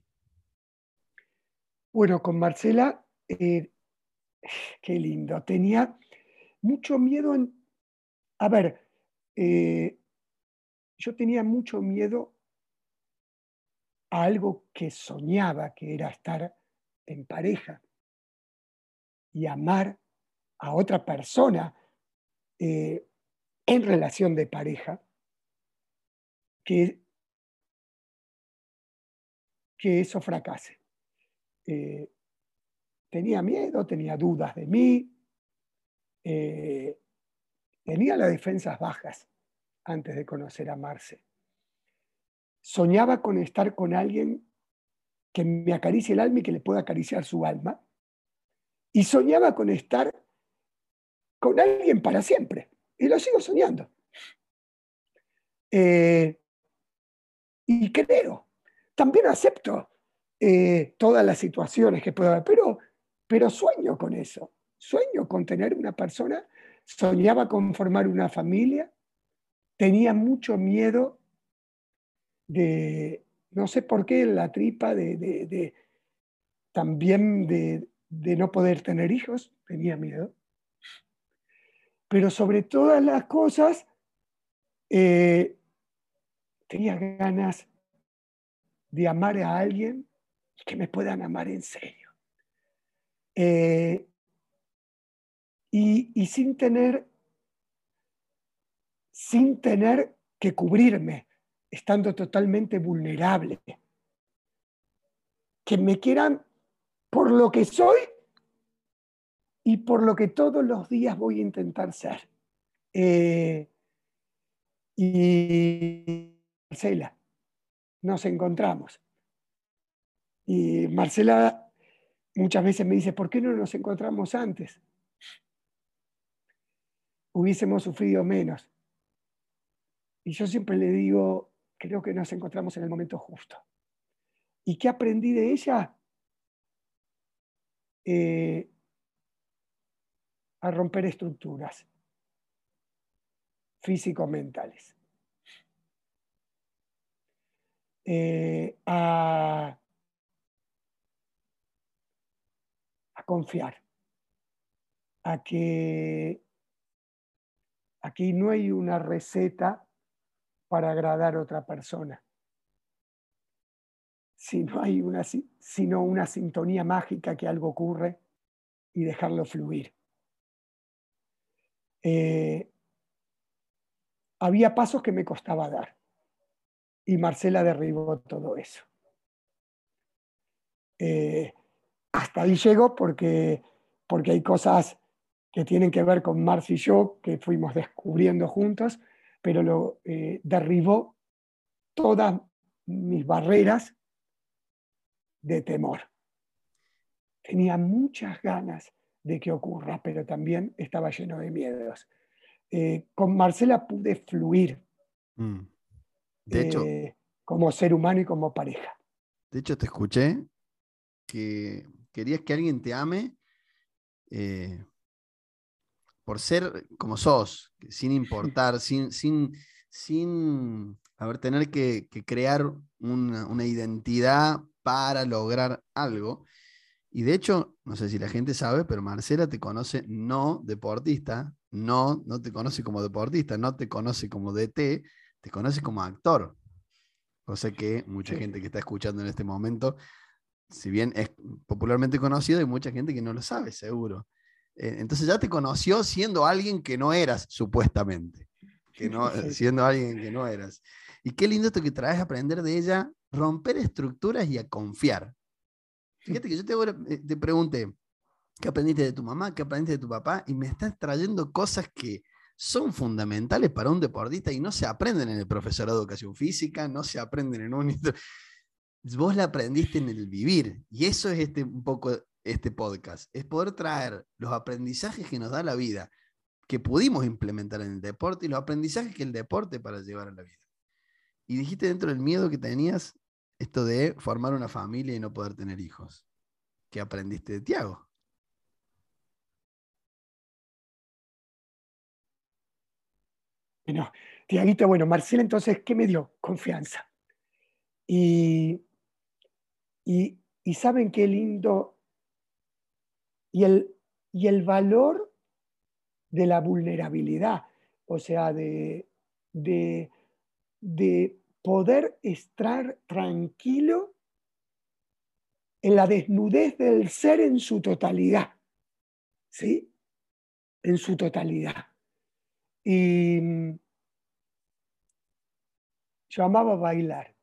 Bueno, con Marcela, qué lindo. Tenía mucho miedo a ver, eh, yo tenía mucho miedo a algo que soñaba, que era estar en pareja y amar a otra persona eh, en relación de pareja, que, que eso fracase. Eh, Tenía miedo, tenía dudas de mí, eh, tenía las defensas bajas antes de conocer a Marce. Soñaba con estar con alguien que me acaricie el alma y que le pueda acariciar su alma. Y soñaba con estar con alguien para siempre. Y lo sigo soñando. Eh, y creo, también acepto todas las situaciones que pueda haber, pero sueño con eso. Sueño con tener una persona, soñaba con formar una familia, tenía mucho miedo de, no sé por qué, la tripa también de no poder tener hijos, tenía miedo. Pero sobre todas las cosas, eh, tenía ganas de amar a alguien y que me puedan amar en serio. Eh, y sin tener que cubrirme, estando totalmente vulnerable. Que me quieran por lo que soy y por lo que todos los días voy a intentar ser. Eh, y Marcela, nos encontramos. Y Marcela muchas veces me dice, ¿por qué no nos encontramos antes? Hubiésemos sufrido menos. Y yo siempre le digo, creo que nos encontramos en el momento justo. ¿Y qué aprendí de ella? Eh, a romper estructuras físico-mentales. A confiar, a que Aquí no hay una receta para agradar a otra persona, sino una sintonía mágica que algo ocurre y dejarlo fluir. Había pasos que me costaba dar y Marcela derribó todo eso. Hasta ahí llego porque hay cosas que tienen que ver con Marce y yo, que fuimos descubriendo juntos, pero derribó todas mis barreras de temor. Tenía muchas ganas de que ocurra, pero también estaba lleno de miedos. Con Marcela pude fluir De hecho, como ser humano y como pareja. de hecho, te escuché que querías que alguien te ame por ser como sos, sin importar, sin tener que crear una identidad para lograr algo. Y de hecho, no sé si la gente sabe, pero Marcela te conoce no deportista, no te conoce como deportista, no te conoce como DT, te conoce como actor. Cosa que mucha Sí. gente que está escuchando en este momento, si bien es popularmente conocido, hay mucha gente que no lo sabe, seguro. Entonces ya te conoció siendo alguien que no eras, supuestamente. Sí. Siendo alguien que no eras. Y qué lindo esto que traes a aprender de ella, romper estructuras y a confiar. Fíjate que yo te pregunté, ¿qué aprendiste de tu mamá? ¿Qué aprendiste de tu papá? Y me estás trayendo cosas que son fundamentales para un deportista y no se aprenden en el profesorado de educación física, no se aprenden en un... Vos la aprendiste en el vivir. Y eso es un poco este podcast. Es poder traer los aprendizajes que nos da la vida, que pudimos implementar en el deporte y los aprendizajes que el deporte para llevar a la vida. Y dijiste dentro del miedo que tenías esto de formar una familia y no poder tener hijos. ¿Qué aprendiste de Tiago? Bueno, Tiaguito, Marcela, entonces, ¿qué me dio? Confianza. Y, y saben qué lindo, y el valor de la vulnerabilidad, o sea, de, de poder estar tranquilo en la desnudez del ser en su totalidad, ¿sí? En su totalidad. Y yo amaba bailar.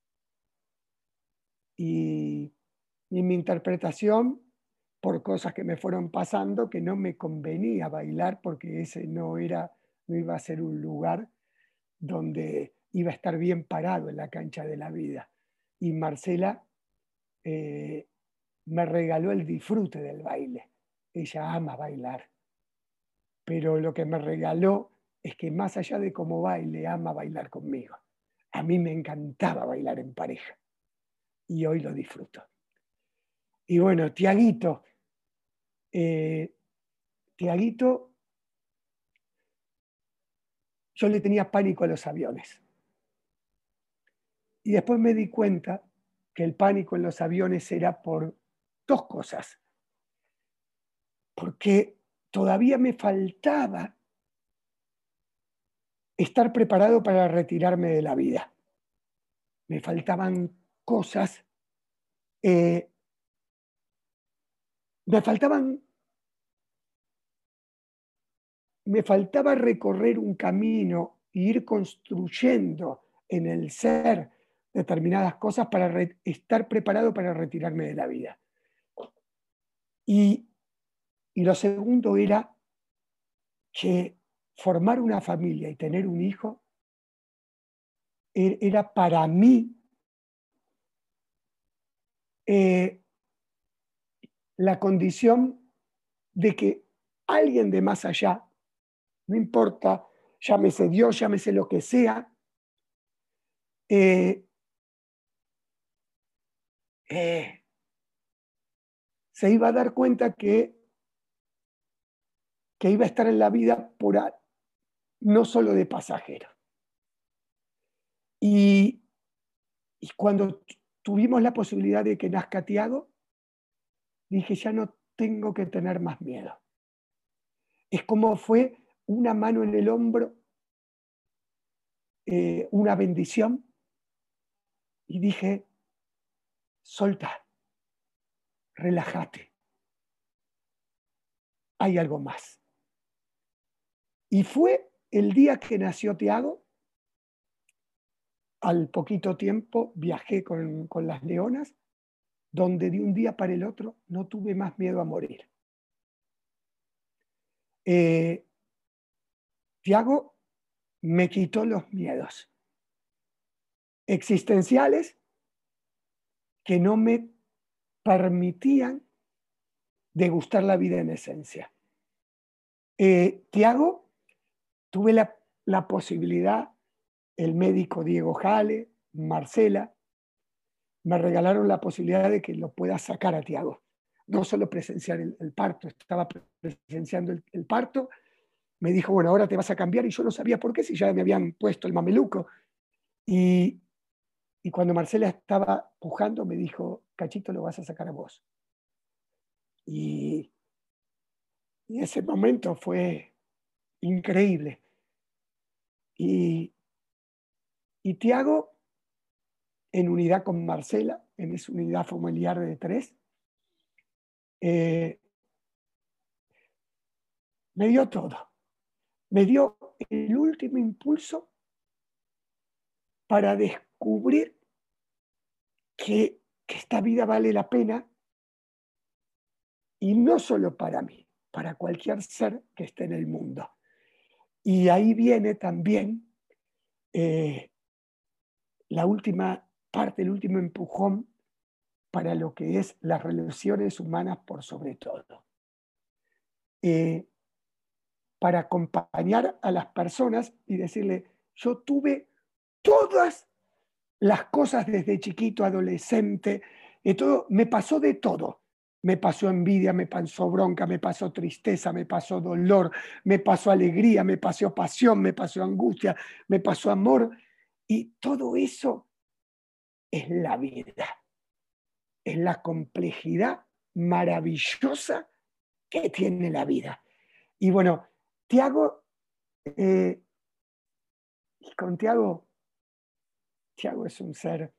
Y mi interpretación, por cosas que me fueron pasando, que no me convenía bailar porque ese no iba a ser un lugar donde iba a estar bien parado en la cancha de la vida. Y Marcela eh, me regaló el disfrute del baile. Ella ama bailar, pero lo que me regaló es que más allá de cómo baile, ama bailar conmigo. A mí me encantaba bailar en pareja y hoy lo disfruto. Y bueno, Tiaguito, eh, Tiaguito, yo le tenía pánico a los aviones. Y después me di cuenta que el pánico en los aviones era por dos cosas. Porque todavía me faltaba estar preparado para retirarme de la vida. Me faltaban cosas, eh, me faltaban, me faltaba recorrer un camino e ir construyendo en el ser determinadas cosas para estar preparado para retirarme de la vida. Y, y lo segundo era que formar una familia y tener un hijo era para mí eh, la condición de que alguien de más allá, no importa, llámese Dios, llámese lo que sea, eh, eh, se iba a dar cuenta que iba a estar en la vida no solo de pasajero. Y, y cuando tuvimos la posibilidad de que nazca Tiago, dije, ya no tengo que tener más miedo. Es como fue una mano en el hombro, una bendición, y dije, soltá, relájate, hay algo más. Y fue el día que nació Tiago. Al poquito tiempo viajé con las leonas, donde de un día para el otro no tuve más miedo a morir. Tiago me quitó los miedos existenciales que no me permitían degustar la vida en esencia. Tiago, tuve la posibilidad, el médico Diego Jale, Marcela, me regalaron la posibilidad de que lo pueda sacar a Tiago. No solo presenciar el parto, estaba presenciando el parto. Me dijo, bueno, ahora te vas a cambiar, y yo no sabía por qué, si ya me habían puesto el mameluco. Y cuando Marcela estaba pujando, me dijo, Cachito, lo vas a sacar a vos. Y ese momento fue increíble. Y Tiago, en unidad con Marcela, en esa unidad familiar de 3, me dio todo. Me dio el último impulso para descubrir que esta vida vale la pena, y no solo para mí, para cualquier ser que esté en el mundo. Y ahí viene también la última parte, el último empujón para lo que es las relaciones humanas por sobre todo. Para acompañar a las personas y decirle, yo tuve todas las cosas desde chiquito, adolescente, todo, me pasó de todo. Me pasó envidia, me pasó bronca, me pasó tristeza, me pasó dolor, me pasó alegría, me pasó pasión, me pasó angustia, me pasó amor. Y todo eso es la vida, es la complejidad maravillosa que tiene la vida. Y bueno, Tiago, con Tiago es un ser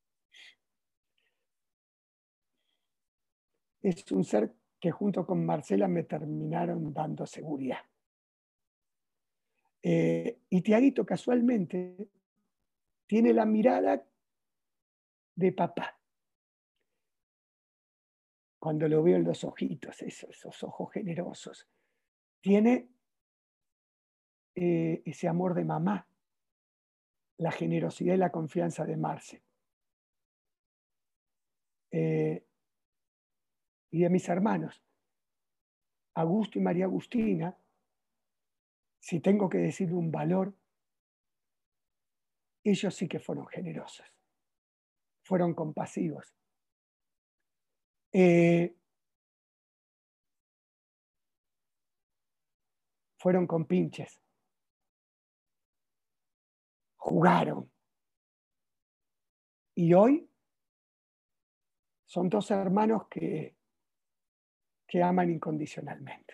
que junto con Marcela me terminaron dando seguridad. Y Tiaguito casualmente tiene la mirada de papá. Cuando lo veo en los ojitos, esos ojos generosos, tiene ese amor de mamá, la generosidad y la confianza de Marce. Y de mis hermanos, Augusto y María Agustina, si tengo que decir un valor, ellos sí que fueron generosos, fueron compasivos. Fueron compinches, jugaron. Y hoy son 2 hermanos que aman incondicionalmente.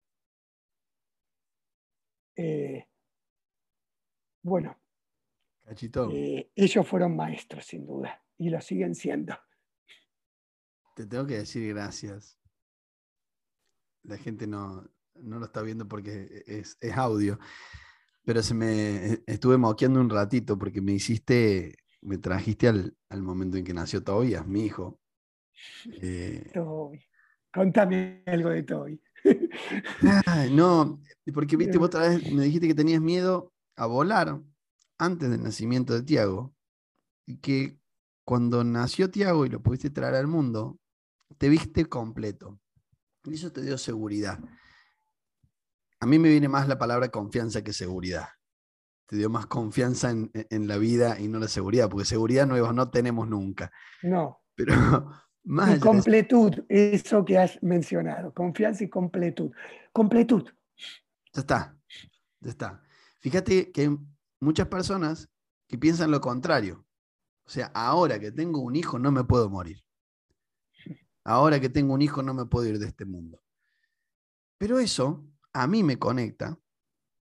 Bueno, Cachito, ellos fueron maestros sin duda y lo siguen siendo. te tengo que decir gracias. La gente no lo está viendo porque es audio, pero estuve moqueando un ratito porque me trajiste al momento en que nació Tobias, mi hijo. Toby. Contame algo de Toby. No, porque viste, vos otra vez me dijiste que tenías miedo a volar antes del nacimiento de Tiago, y que cuando nació Tiago y lo pudiste traer al mundo, te viste completo. Y eso te dio seguridad. A mí me viene más la palabra confianza que seguridad. Te dio más confianza en la vida y no la seguridad, porque seguridad no tenemos nunca. No. Pero más Y allá de eso, completud, eso que has mencionado, confianza y completud. Completud. ya está, ya está. Fíjate que hay muchas personas que piensan lo contrario. O sea, ahora que tengo un hijo no me puedo morir. Ahora que tengo un hijo no me puedo ir de este mundo. Pero eso a mí me conecta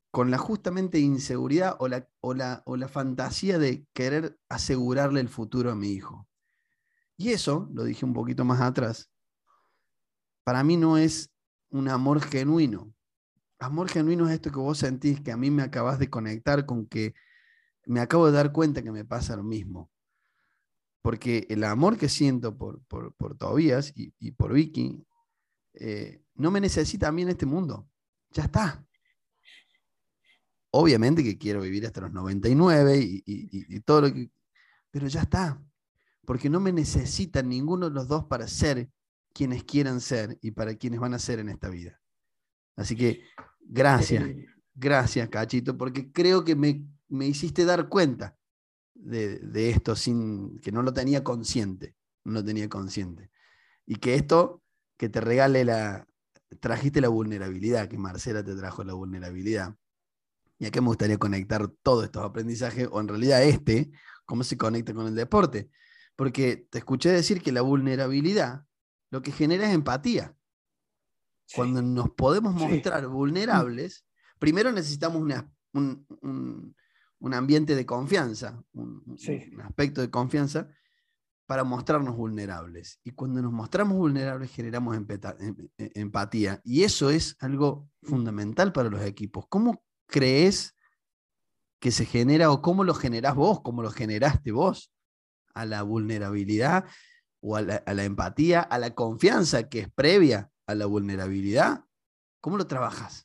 con la justamente inseguridad o la fantasía de querer asegurarle el futuro a mi hijo. Y eso, lo dije un poquito más atrás, para mí no es un amor genuino. Amor genuino es esto que vos sentís, que a mí me acabás de conectar con que me acabo de dar cuenta que me pasa lo mismo. Porque el amor que siento por Tobías y por Vicky, no me necesita a mí en este mundo. Ya está. Obviamente que quiero vivir hasta los 99 y todo lo que... Pero ya está. Porque no me necesitan ninguno de los dos para ser quienes quieran ser y para quienes van a ser en esta vida. Así que gracias, Eh, gracias, Cachito, porque creo que me hiciste dar cuenta de esto sin que no lo tenía consciente, no lo tenía consciente. Y que esto, que te regale trajiste la vulnerabilidad, que Marcela te trajo la vulnerabilidad. Y acá me gustaría conectar todos estos aprendizajes, o en realidad cómo se conecta con el deporte. Porque te escuché decir que la vulnerabilidad lo que genera es empatía. sí, Cuando nos podemos sí, mostrar vulnerables, primero necesitamos un ambiente de confianza, sí. un aspecto de confianza para mostrarnos vulnerables. Y cuando nos mostramos vulnerables generamos empatía. Y eso es algo fundamental para los equipos. ¿Cómo crees que se genera o cómo lo generás vos, cómo lo generaste vos a la vulnerabilidad o a la empatía, a la confianza que es previa a la vulnerabilidad? ¿Cómo lo trabajas?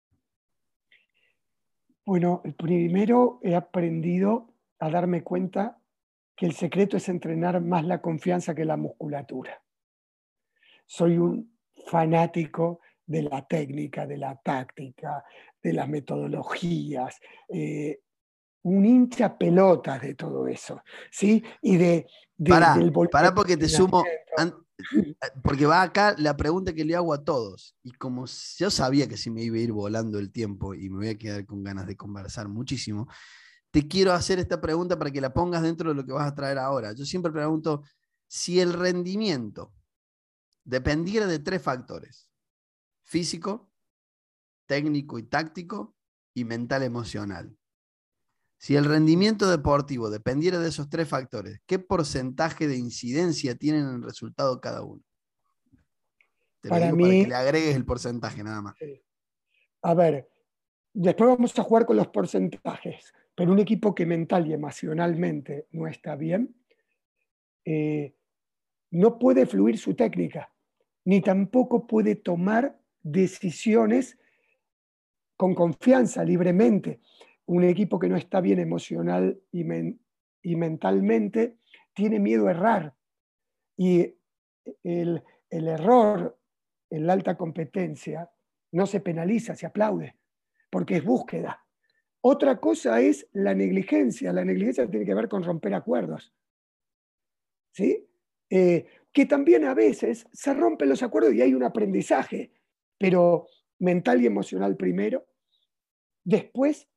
Bueno, primero he aprendido a darme cuenta que el secreto es entrenar más la confianza que la musculatura. Soy un fanático de la técnica, de la táctica, de las metodologías, un hincha pelotas de todo eso, ¿sí? Y del volumen Pará de porque te sumo, entrenamiento. porque va acá la pregunta que le hago a todos. Y como yo sabía que si me iba a ir volando el tiempo y me voy a quedar con ganas de conversar muchísimo, te quiero hacer esta pregunta para que la pongas dentro de lo que vas a traer ahora. Yo siempre pregunto, si el rendimiento dependiera de tres factores: físico, técnico y táctico, y mental emocional. Si el rendimiento deportivo dependiera de esos tres factores, ¿qué porcentaje de incidencia tienen en el resultado cada uno? Te lo Para digo para que mí, le agregues el porcentaje nada más. a ver, después vamos a jugar con los porcentajes, pero un equipo que mental y emocionalmente no está bien, eh, no puede fluir su técnica, ni tampoco puede tomar decisiones con confianza, libremente. Un equipo que no está bien emocional y mentalmente tiene miedo a errar. Y el error en la alta competencia no se penaliza, se aplaude, porque es búsqueda. Otra cosa es la negligencia. La negligencia tiene que ver con romper acuerdos. ¿Sí? Que también a veces se rompen los acuerdos y hay un aprendizaje, pero mental y emocional primero. Después,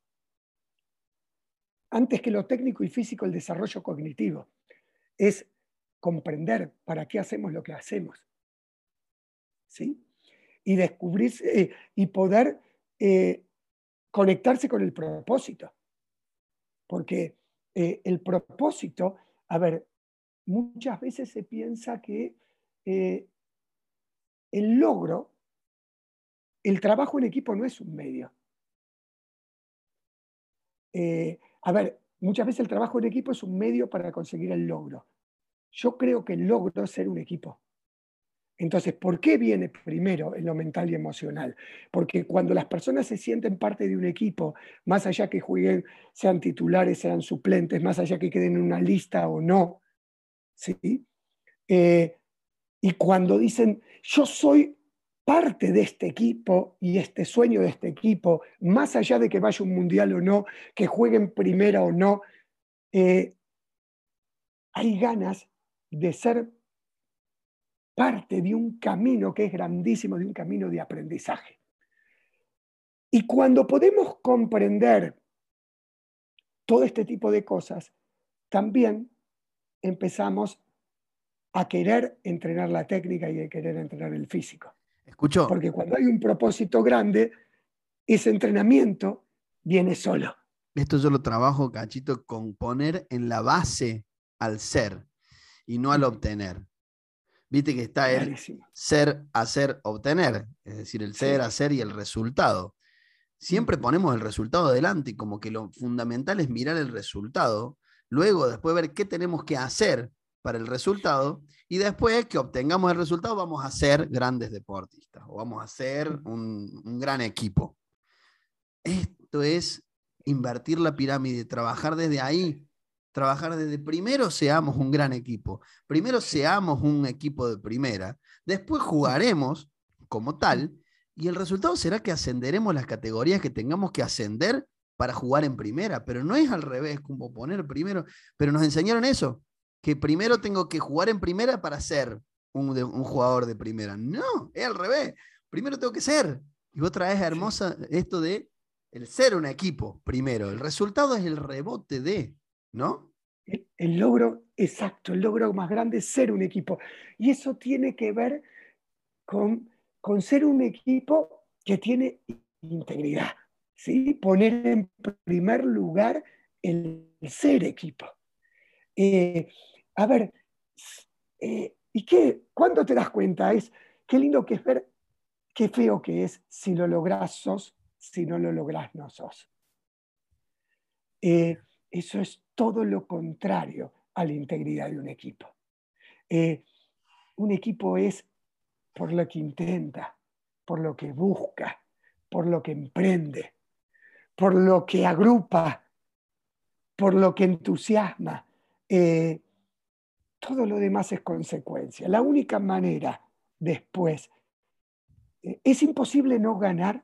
antes que lo técnico y físico, el desarrollo cognitivo. Es comprender para qué hacemos lo que hacemos. ¿Sí? Y descubrirse y poder conectarse con el propósito. Porque el propósito, a ver, muchas veces se piensa que eh, el logro, el trabajo en equipo no es un medio. A ver, muchas veces el trabajo en equipo es un medio para conseguir el logro. Yo creo que el logro es ser un equipo. Entonces, ¿por qué viene primero en lo mental y emocional? Porque cuando las personas se sienten parte de un equipo, más allá que jueguen, sean titulares, sean suplentes, más allá que queden en una lista o no, ¿sí? Eh, y cuando dicen, yo soy parte de este equipo y este sueño de este equipo, más allá de que vaya un mundial o no, que jueguen primera o no, eh, hay ganas de ser parte de un camino que es grandísimo, de un camino de aprendizaje. Y cuando podemos comprender todo este tipo de cosas, también empezamos a querer entrenar la técnica y a querer entrenar el físico. ¿Escuchó? Porque cuando hay un propósito grande, ese entrenamiento viene solo. Esto yo lo trabajo, Cachito, con poner en la base al ser y no al obtener. Viste que está el Clarísimo. ser, hacer, obtener, es decir, el ser, Sí. hacer y el resultado. Siempre ponemos el resultado adelante y como que lo fundamental es mirar el resultado, luego después ver qué tenemos que hacer para el resultado y después que obtengamos el resultado vamos a ser grandes deportistas o vamos a ser un gran equipo. Esto es invertir la pirámide, trabajar desde ahí, trabajar desde primero seamos un gran equipo, primero seamos un equipo de primera, después jugaremos como tal y el resultado será que ascenderemos las categorías que tengamos que ascender para jugar en primera, pero no es al revés, como poner primero, pero nos enseñaron eso, que primero tengo que jugar en primera para ser un jugador de primera. No, es al revés, primero tengo que ser. Y vos traes hermosa esto de el ser un equipo primero, el resultado es el rebote de, ¿no? El logro, exacto, el logro más grande es ser un equipo. Y eso tiene que ver con ser un equipo que tiene integridad, ¿sí? Poner en primer lugar el ser equipo. A ver, ¿y qué? ¿Cuándo te das cuenta? Qué lindo que es ver, qué feo que es si lo lográs sos, si no lo lográs no sos. Eso es todo lo contrario a la integridad de un equipo. Un equipo es por lo que intenta, por lo que busca, por lo que emprende, por lo que agrupa, por lo que entusiasma. Todo lo demás es consecuencia. La única manera después, es imposible no ganar.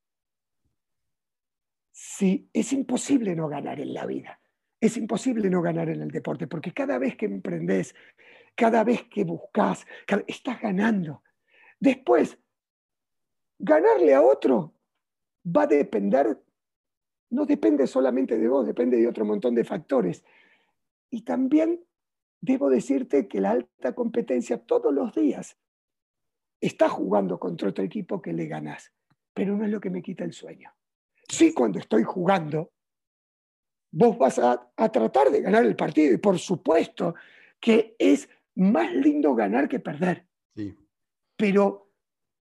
Sí, es imposible no ganar en la vida. Es imposible no ganar en el deporte, porque cada vez que emprendes, cada vez que buscas, estás ganando. Después, ganarle a otro va a depender, no depende solamente de vos, depende de otro montón de factores. Y también debo decirte que la alta competencia todos los días está jugando contra otro equipo que le ganás, pero no es lo que me quita el sueño. Sí, cuando estoy jugando, vos vas a tratar de ganar el partido y por supuesto que es más lindo ganar que perder. Sí. Pero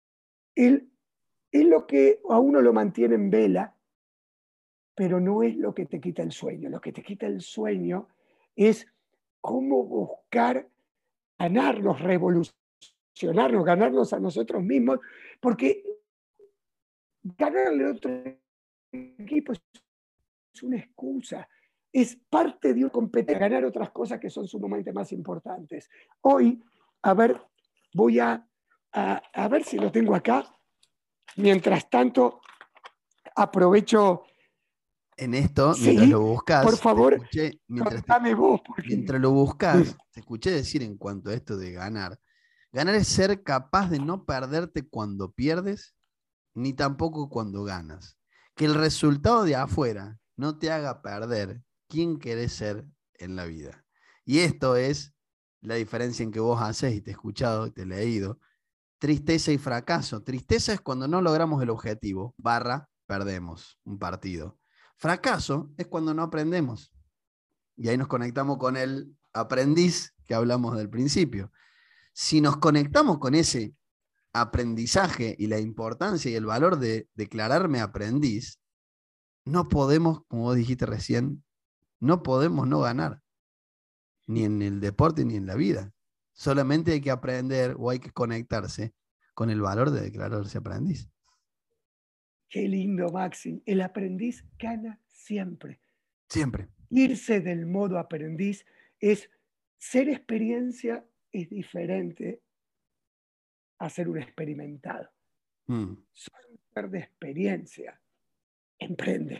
es lo que a uno lo mantiene en vela, pero no es lo que te quita el sueño. Lo que te quita el sueño es cómo buscar ganarnos, revolucionarnos, ganarnos a nosotros mismos, porque ganarle a otro equipo es una excusa, es parte de un competencia, ganar otras cosas que son sumamente más importantes. Hoy, a ver, voy a ver si lo tengo acá. Mientras tanto, aprovecho. En esto, mientras Sí, lo por buscas, te favor, escuché, contame vos. Porque mientras lo buscas, te escuché decir en cuanto a esto de ganar. Ganar es ser capaz de no perderte cuando pierdes, ni tampoco cuando ganas. Que el resultado de afuera no te haga perder quién querés ser en la vida. Y esto es la diferencia en que vos haces, y te he escuchado, y te he leído, tristeza y fracaso. Tristeza es cuando no logramos el objetivo, barra, perdemos un partido. Fracaso es cuando no aprendemos. Y ahí nos conectamos con el aprendiz que hablamos del principio. Si nos conectamos con ese aprendizaje y la importancia y el valor de declararme aprendiz, no podemos, como vos dijiste recién, no podemos no ganar, ni en el deporte ni en la vida. Solamente hay que aprender o hay que conectarse con el valor de declararse aprendiz. qué lindo, Maxi. El aprendiz gana siempre. Siempre. Irse del modo aprendiz es ser experiencia, es diferente a ser un experimentado. Mm. Soy un ser de experiencia, emprende.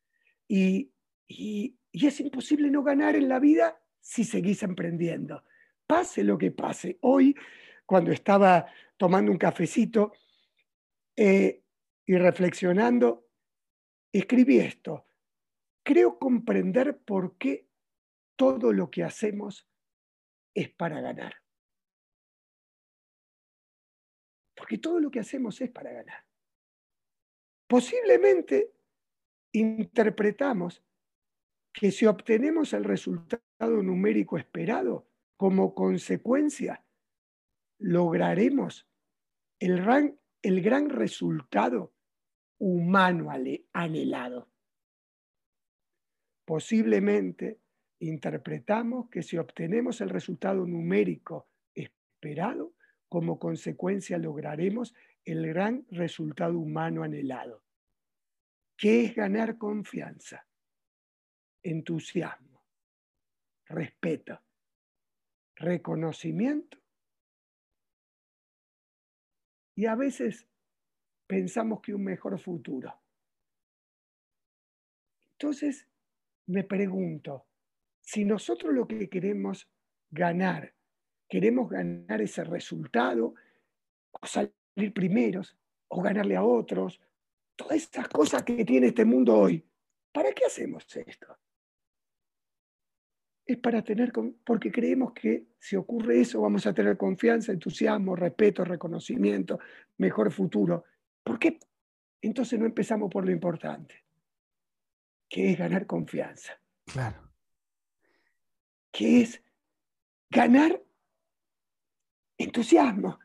Y es imposible no ganar en la vida si seguís emprendiendo. Pase lo que pase. Hoy, cuando estaba tomando un cafecito y reflexionando, escribí esto. Creo comprender por qué todo lo que hacemos es para ganar. Porque todo lo que hacemos es para ganar. Posiblemente, interpretamos que si obtenemos el resultado numérico esperado, como consecuencia, lograremos el gran resultado humano anhelado. Posiblemente interpretamos que si obtenemos el resultado numérico esperado, como consecuencia lograremos el gran resultado humano anhelado. ¿Qué es ganar confianza? Entusiasmo, respeto, reconocimiento. Y a veces pensamos que un mejor futuro. Entonces, me pregunto, si nosotros lo que queremos ganar ese resultado, o salir primeros, o ganarle a otros, todas estas cosas que tiene este mundo hoy, ¿para qué hacemos esto? Es para porque creemos que si ocurre eso vamos a tener confianza, entusiasmo, respeto, reconocimiento, mejor futuro. ¿Por qué entonces no empezamos por lo importante, que es ganar confianza? Claro. Que es ganar entusiasmo,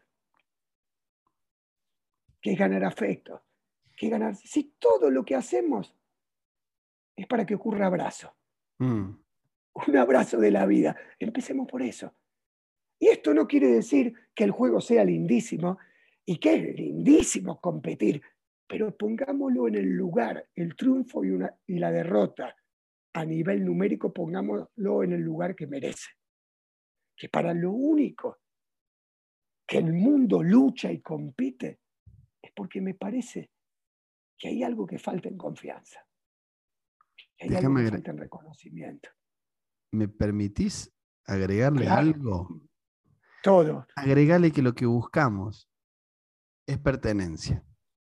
que es ganar afecto, que es ganar... Si todo lo que hacemos es para que ocurra abrazo, un abrazo de la vida, empecemos por eso. Y esto no quiere decir que el juego sea lindísimo, y que es lindísimo competir, pero pongámoslo en el lugar, el triunfo y la derrota a nivel numérico, pongámoslo en el lugar que merece. Que para lo único que el mundo lucha y compite es porque me parece que hay algo que falta en confianza, que hay algo que falta en reconocimiento. ¿Me permitís agregarle Claro, algo? todo. Agregarle que lo que buscamos es pertenencia.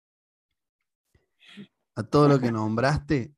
A todo lo que nombraste,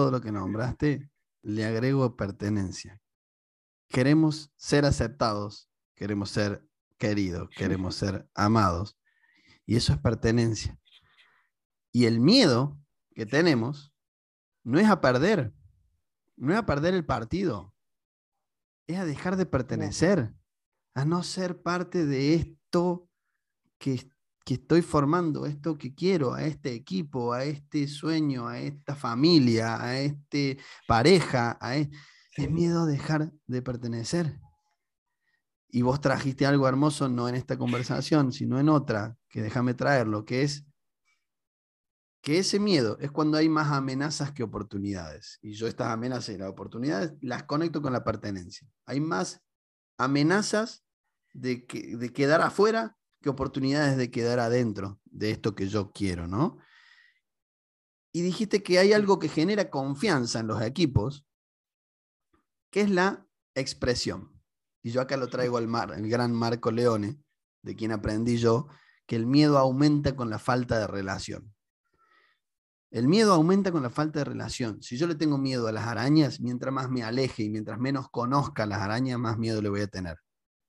le agrego pertenencia. Queremos ser aceptados, queremos ser queridos, queremos ser amados. Y eso es pertenencia. Y el miedo que tenemos no es a perder, no es a perder el partido, es a dejar de pertenecer, a no ser parte de esto que estoy formando, esto que quiero, a este equipo, a este sueño, a esta familia, a esta pareja. Es miedo a dejar de pertenecer. Y vos trajiste algo hermoso, no en esta conversación, sino en otra, que déjame traerlo, que es que ese miedo es cuando hay más amenazas que oportunidades. Y yo estas amenazas y las oportunidades las conecto con la pertenencia. Hay más amenazas de quedar afuera que oportunidades de quedar adentro de esto que yo quiero, ¿no? Y dijiste que hay algo que genera confianza en los equipos, que es la expresión. Y yo acá lo traigo al el gran Marco Leone, de quien aprendí yo, que el miedo aumenta con la falta de relación. El miedo aumenta con la falta de relación. Si yo le tengo miedo a las arañas, mientras más me aleje y mientras menos conozca a las arañas, más miedo le voy a tener.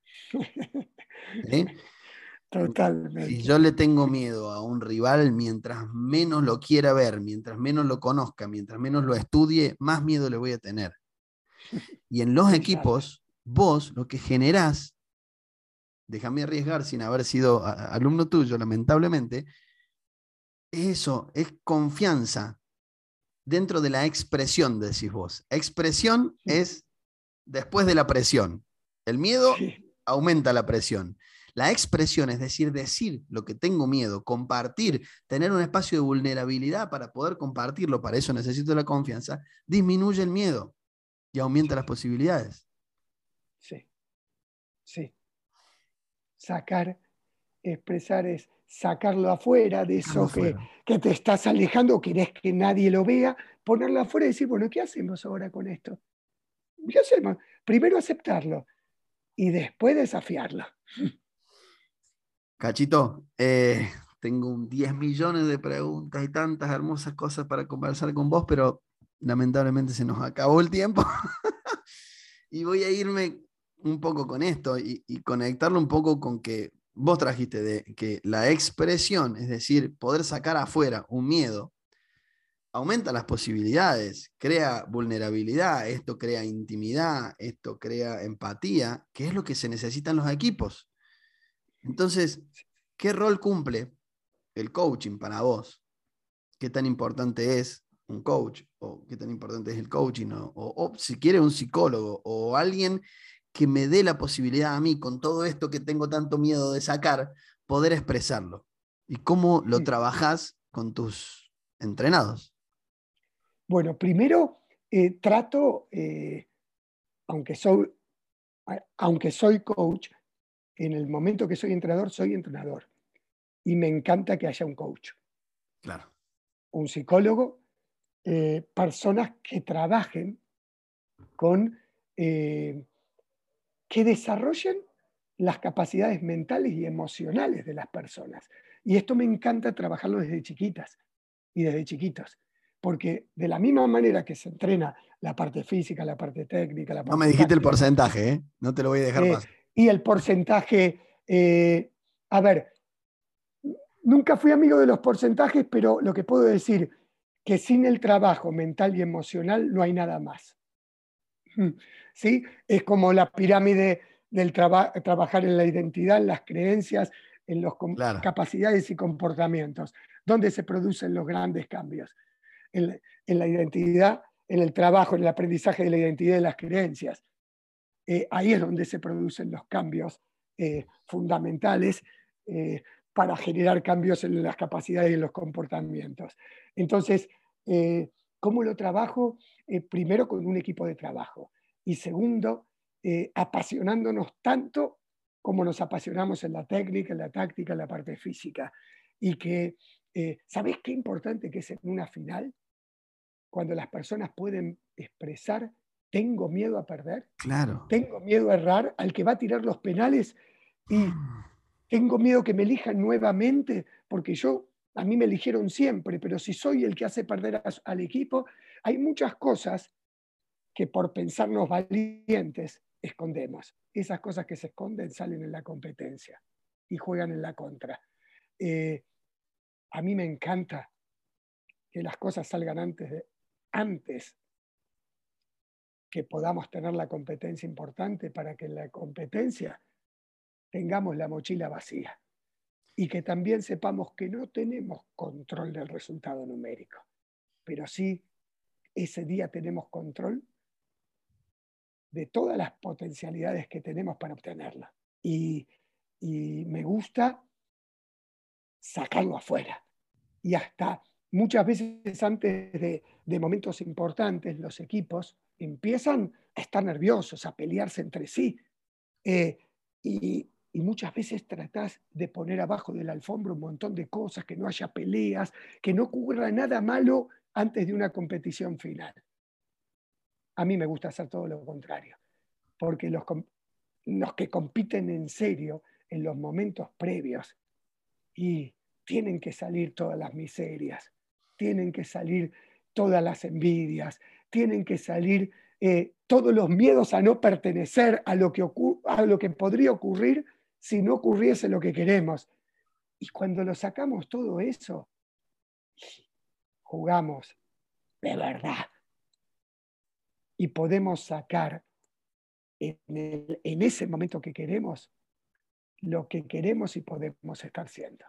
¿Sí? Totalmente. Si yo le tengo miedo a un rival, mientras menos lo quiera ver, mientras menos lo conozca, mientras menos lo estudie, más miedo le voy a tener. Y en los equipos, vos lo que generás, déjame arriesgar sin haber sido alumno tuyo, lamentablemente, es eso, es confianza dentro de la expresión, decís vos. Expresión es después de la presión. El miedo aumenta la presión. La expresión, es decir lo que tengo miedo, compartir, tener un espacio de vulnerabilidad para poder compartirlo, para eso necesito la confianza, disminuye el miedo y aumenta las posibilidades. Sí. Expresar es sacarlo afuera de eso que te estás alejando, querés que nadie lo vea, ponerlo afuera y decir, bueno, ¿qué hacemos ahora con esto? ¿Qué hacemos? Primero aceptarlo y después desafiarlo. Cachito, tengo 10 millones de preguntas y tantas hermosas cosas para conversar con vos, pero lamentablemente se nos acabó el tiempo. Y voy a irme un poco con esto y conectarlo un poco con que vos trajiste de que la expresión, es decir, poder sacar afuera un miedo, aumenta las posibilidades, crea vulnerabilidad, esto crea intimidad, esto crea empatía, que es lo que se necesita en los equipos. Entonces, ¿qué rol cumple el coaching para vos? ¿Qué tan importante es un coach? ¿O qué tan importante es el coaching? O si quiere un psicólogo o alguien que me dé la posibilidad a mí, con todo esto que tengo tanto miedo de sacar, poder expresarlo. ¿Y cómo lo trabajás con tus entrenados? Bueno, primero trato, aunque soy, aunque soy coach, en el momento que soy entrenador. Y me encanta que haya un coach, Claro. un psicólogo, personas que trabajen con, que desarrollen las capacidades mentales y emocionales de las personas. Y esto me encanta trabajarlo desde chiquitas y desde chiquitos, porque de la misma manera que se entrena la parte física, la parte técnica, la No me parte dijiste el táctica, porcentaje, ¿eh? No te lo voy a dejar pasar. y el porcentaje, a ver, nunca fui amigo de los porcentajes, pero lo que puedo decir que sin el trabajo mental y emocional no hay nada más. ¿Sí? Es como la pirámide del trabajar en la identidad, en las creencias, en las Claro. capacidades y comportamientos, donde se producen los grandes cambios. En la identidad, en el trabajo, en el aprendizaje de la identidad y de las creencias. Ahí es donde se producen los cambios fundamentales para generar cambios en las capacidades y en los comportamientos. Entonces, ¿cómo lo trabajo? Primero con un equipo de trabajo y segundo, apasionándonos tanto como nos apasionamos en la técnica, en la táctica, en la parte física. Y que, ¿sabés qué importante que es en una final? Cuando las personas pueden expresar, tengo miedo a perder, Claro. tengo miedo a errar, al que va a tirar los penales y tengo miedo que me elijan nuevamente, porque a mí me eligieron siempre, pero si soy el que hace perder al equipo, hay muchas cosas que por pensarnos valientes escondemos. Esas cosas que se esconden salen en la competencia y juegan en la contra. Eh, a mí me encanta que las cosas salgan antes que podamos tener la competencia importante para que en la competencia tengamos la mochila vacía y que también sepamos que no tenemos control del resultado numérico, pero sí ese día tenemos control de todas las potencialidades que tenemos para obtenerla. Y, y me gusta sacarlo afuera. Y hasta muchas veces antes de momentos importantes, los equipos empiezan a estar nerviosos, a pelearse entre sí. Eh, y muchas veces tratás de poner abajo de la alfombra un montón de cosas, que no haya peleas, que no ocurra nada malo antes de una competición final. A mí me gusta hacer todo lo contrario, porque los que compiten en serio en los momentos previos y tienen que salir todas las miserias, tienen que salir todas las envidias, tienen que salir todos los miedos a no pertenecer a lo que podría ocurrir si no ocurriese lo que queremos. Y cuando lo sacamos todo eso, jugamos de verdad y podemos sacar en ese momento que queremos lo que queremos y podemos estar siendo.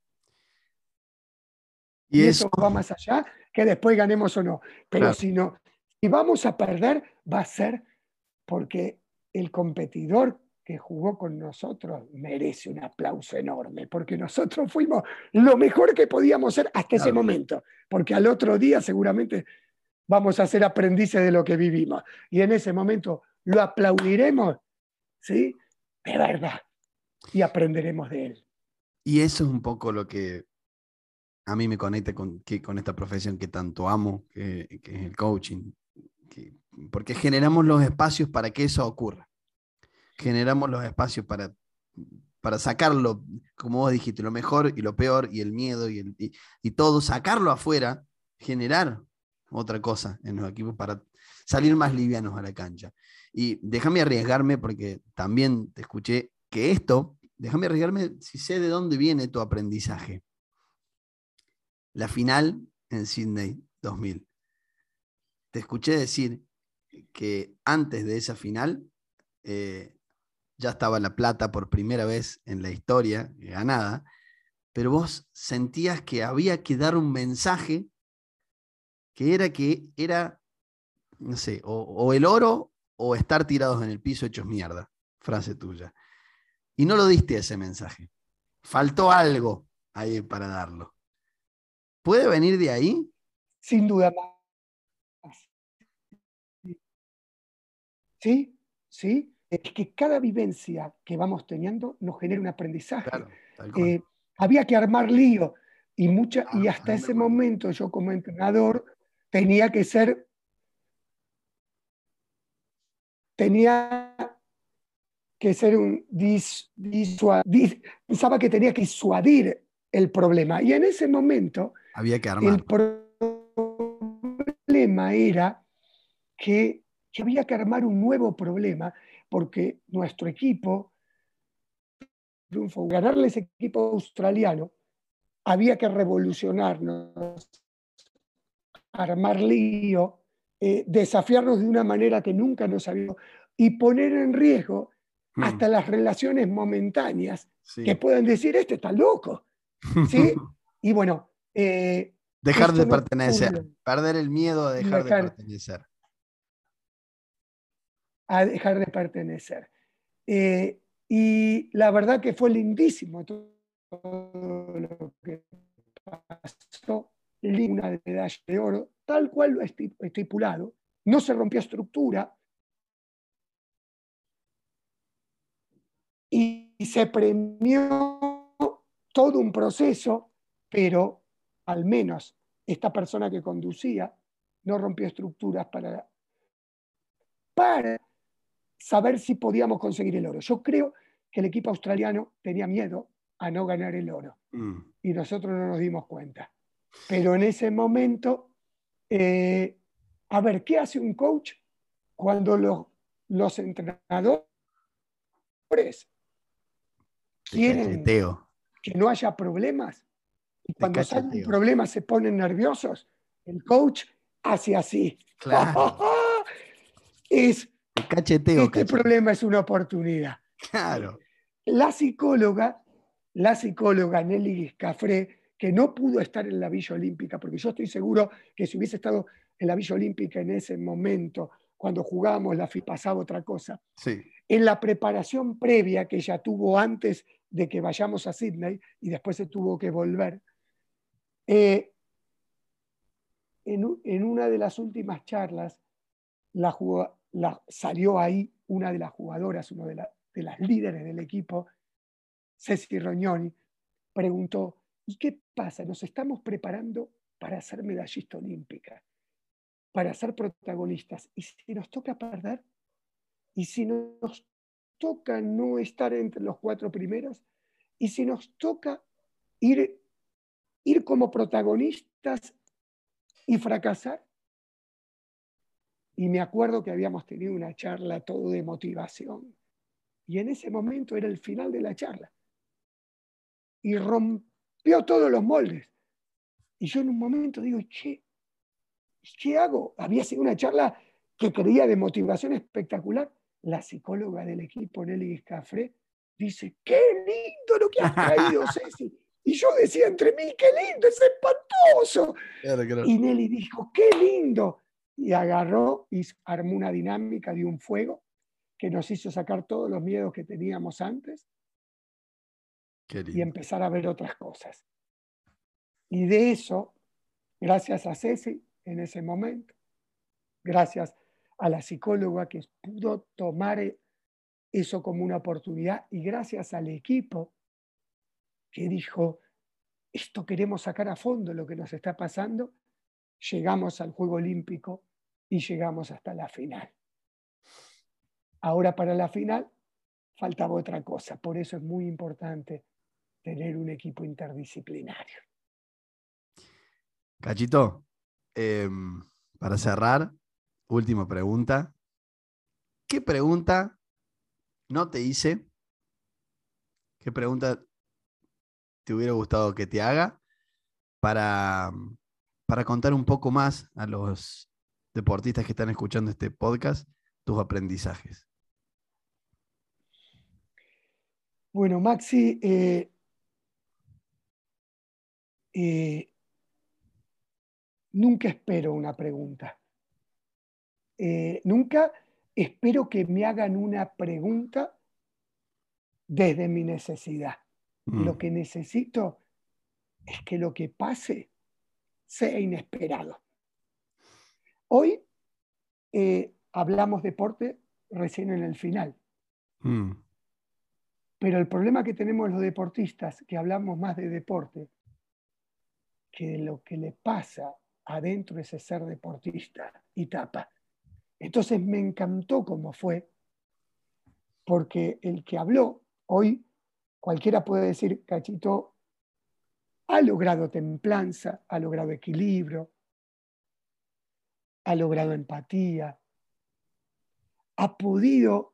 Y Y eso, eso va más allá que después ganemos o no. Pero claro. si vamos a perder, va a ser porque el competidor que jugó con nosotros merece un aplauso enorme, porque nosotros fuimos lo mejor que podíamos ser hasta ese Claro. momento, porque al otro día seguramente vamos a ser aprendices de lo que vivimos. Y en ese momento lo aplaudiremos, ¿sí? De verdad, y aprenderemos de él. Y eso es un poco lo que a mí me conecta con esta profesión que tanto amo, que es el coaching. que- Porque generamos los espacios para que eso ocurra. Generamos los espacios para sacarlo, como vos dijiste, lo mejor y lo peor, y el miedo y todo, sacarlo afuera, generar otra cosa en los equipos para salir más livianos a la cancha. Y déjame arriesgarme, porque también te escuché que déjame arriesgarme si sé de dónde viene tu aprendizaje. La final en Sydney 2000. Te escuché decir que antes de esa final ya estaba la plata por primera vez en la historia ganada, pero vos sentías que había que dar un mensaje que era, no sé, o el oro o estar tirados en el piso hechos mierda, frase tuya. Y no lo diste ese mensaje. Faltó algo ahí para darlo. ¿Puede venir de ahí? Sin duda más. ¿Sí? ¿Sí? Es que cada vivencia que vamos teniendo nos genera un aprendizaje. Claro, tal cual. Eh, Había que armar lío y hasta Ahí me ese acuerdo. momento yo como entrenador tenía que ser, tenía que ser pensaba que tenía que disuadir el problema. Y en ese momento Había que el armarlo. problema era que había que armar un nuevo problema porque nuestro equipo triunfo, ganarle ese equipo australiano, había que revolucionarnos, armar lío, desafiarnos de una manera que nunca nos habíamos y poner en riesgo hasta las relaciones momentáneas que Sí. puedan decir, este está loco, ¿sí? Y bueno, Dejar eso de no pertenecer. ocurrió, Perder el miedo a dejar de dejar, pertenecer. a dejar de pertenecer. Y la verdad que fue lindísimo todo lo que pasó, una medalla de oro, tal cual lo estipulado, no se rompió estructura y se premió todo un proceso, pero al menos esta persona que conducía no rompió estructuras para saber si podíamos conseguir el oro. Yo creo que el equipo australiano tenía miedo a no ganar el oro Mm. y nosotros no nos dimos cuenta. Pero en ese momento, a ver, ¿qué hace un coach cuando los entrenadores Te quieren cacheteo. que no haya problemas? Y Te cuando sale un cacheteo. problema se ponen nerviosos. El coach hace así. Claro. Es, Te cacheteo, este cachito. problema es una oportunidad. Claro. La psicóloga, la psicóloga Nelly Scafré, que no pudo estar en la Villa Olímpica, porque yo estoy seguro que si hubiese estado en la Villa Olímpica en ese momento, cuando jugábamos la FI, pasaba otra cosa. Sí. En la preparación previa que ella tuvo antes de que vayamos a Sydney y después se tuvo que volver, eh, en una de las últimas charlas salió ahí una de las jugadoras, una de las líderes del equipo, Ceci Rognoni, preguntó, ¿y qué pasa? Nos estamos preparando para ser medallista olímpica, para ser protagonistas. ¿Y si nos toca perder? ¿Y si nos toca no estar entre los 4 primeros? ¿Y si nos toca ir, ir como protagonistas y fracasar? Y me acuerdo que habíamos tenido una charla todo de motivación. Y en ese momento era el final de la charla. Y rompió todos los moldes. Y yo en un momento digo, ¿qué hago? Había sido una charla que creía de motivación espectacular. La psicóloga del equipo, Nelly Scafré, dice, qué lindo lo que has traído, Ceci. Y yo decía entre mí, qué lindo, es espantoso. Claro, claro. Y Nelly dijo, qué lindo. Y agarró y armó una dinámica de un fuego que nos hizo sacar todos los miedos que teníamos antes Qué y lindo. empezar a ver otras cosas. Y de eso, gracias a Ceci en ese momento, gracias a la psicóloga que pudo tomar eso como una oportunidad y gracias al equipo que dijo, esto queremos sacar a fondo lo que nos está pasando, llegamos al Juego Olímpico y llegamos hasta la final. Ahora para la final faltaba otra cosa, por eso es muy importante tener un equipo interdisciplinario. Cachito, para cerrar, última pregunta. ¿Qué pregunta no te hice? ¿Qué pregunta te hubiera gustado que te haga para, para contar un poco más a los deportistas que están escuchando este podcast, tus aprendizajes. Bueno, Maxi, nunca espero una pregunta. Nunca espero que me hagan una pregunta desde mi necesidad. Lo que necesito es que lo que pase sea inesperado. Hoy hablamos deporte recién en el final. Pero el problema que tenemos los deportistas, que hablamos más de deporte, que lo que le pasa adentro de ese ser deportista y tapa. Entonces me encantó cómo fue, porque el que habló hoy, cualquiera puede decir, Cachito ha logrado templanza, ha logrado equilibrio, ha logrado empatía, ha podido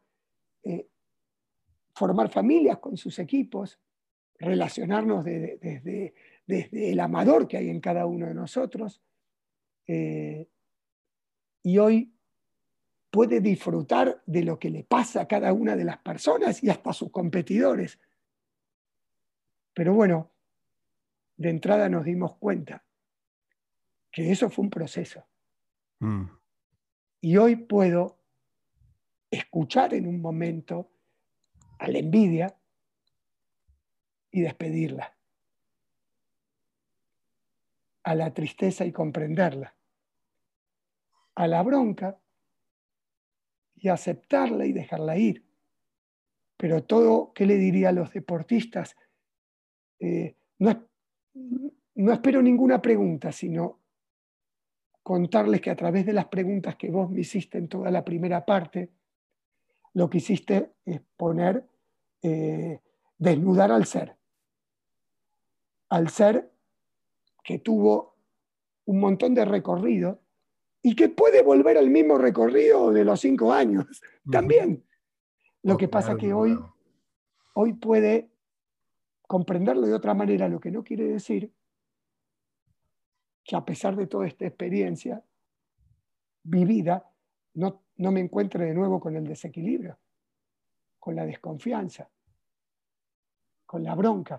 formar familias con sus equipos, relacionarnos desde el amador que hay en cada uno de nosotros, y hoy puede disfrutar de lo que le pasa a cada una de las personas y hasta a sus competidores. Pero bueno, de entrada nos dimos cuenta que eso fue un proceso. Y hoy puedo escuchar en un momento a la envidia y despedirla, a la tristeza y comprenderla, a la bronca y aceptarla y dejarla ir. Pero todo, ¿qué le diría a los deportistas? No espero ninguna pregunta, sino contarles que a través de las preguntas que vos me hiciste en toda la primera parte, lo que hiciste es desnudar al ser que tuvo un montón de recorrido y que puede volver al mismo recorrido de los 5 años también. Lo que pasa es que hoy puede comprenderlo de otra manera, lo que no quiere decir que a pesar de toda esta experiencia vivida, no me encuentre de nuevo con el desequilibrio, con la desconfianza, con la bronca,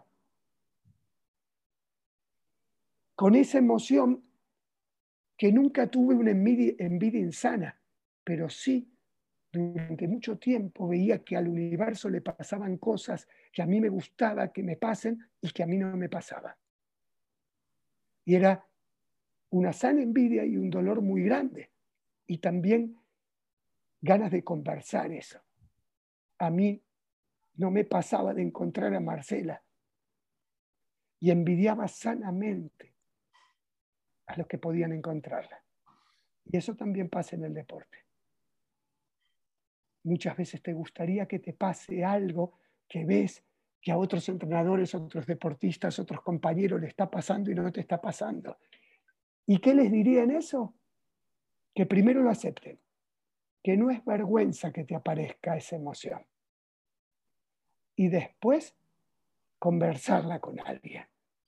con esa emoción que nunca tuve una envidia insana, pero sí durante mucho tiempo veía que al universo le pasaban cosas que a mí me gustaba que me pasen y que a mí no me pasaban. Y era una sana envidia y un dolor muy grande. Y también ganas de conversar eso. A mí no me pasaba de encontrar a Marcela y envidiaba sanamente a los que podían encontrarla. Y eso también pasa en el deporte. Muchas veces te gustaría que te pase algo que ves que a otros entrenadores, otros deportistas, otros compañeros le está pasando y no te está pasando. ¿Y qué les diría en eso? Que primero lo acepten, que no es vergüenza que te aparezca esa emoción. Y después conversarla con alguien.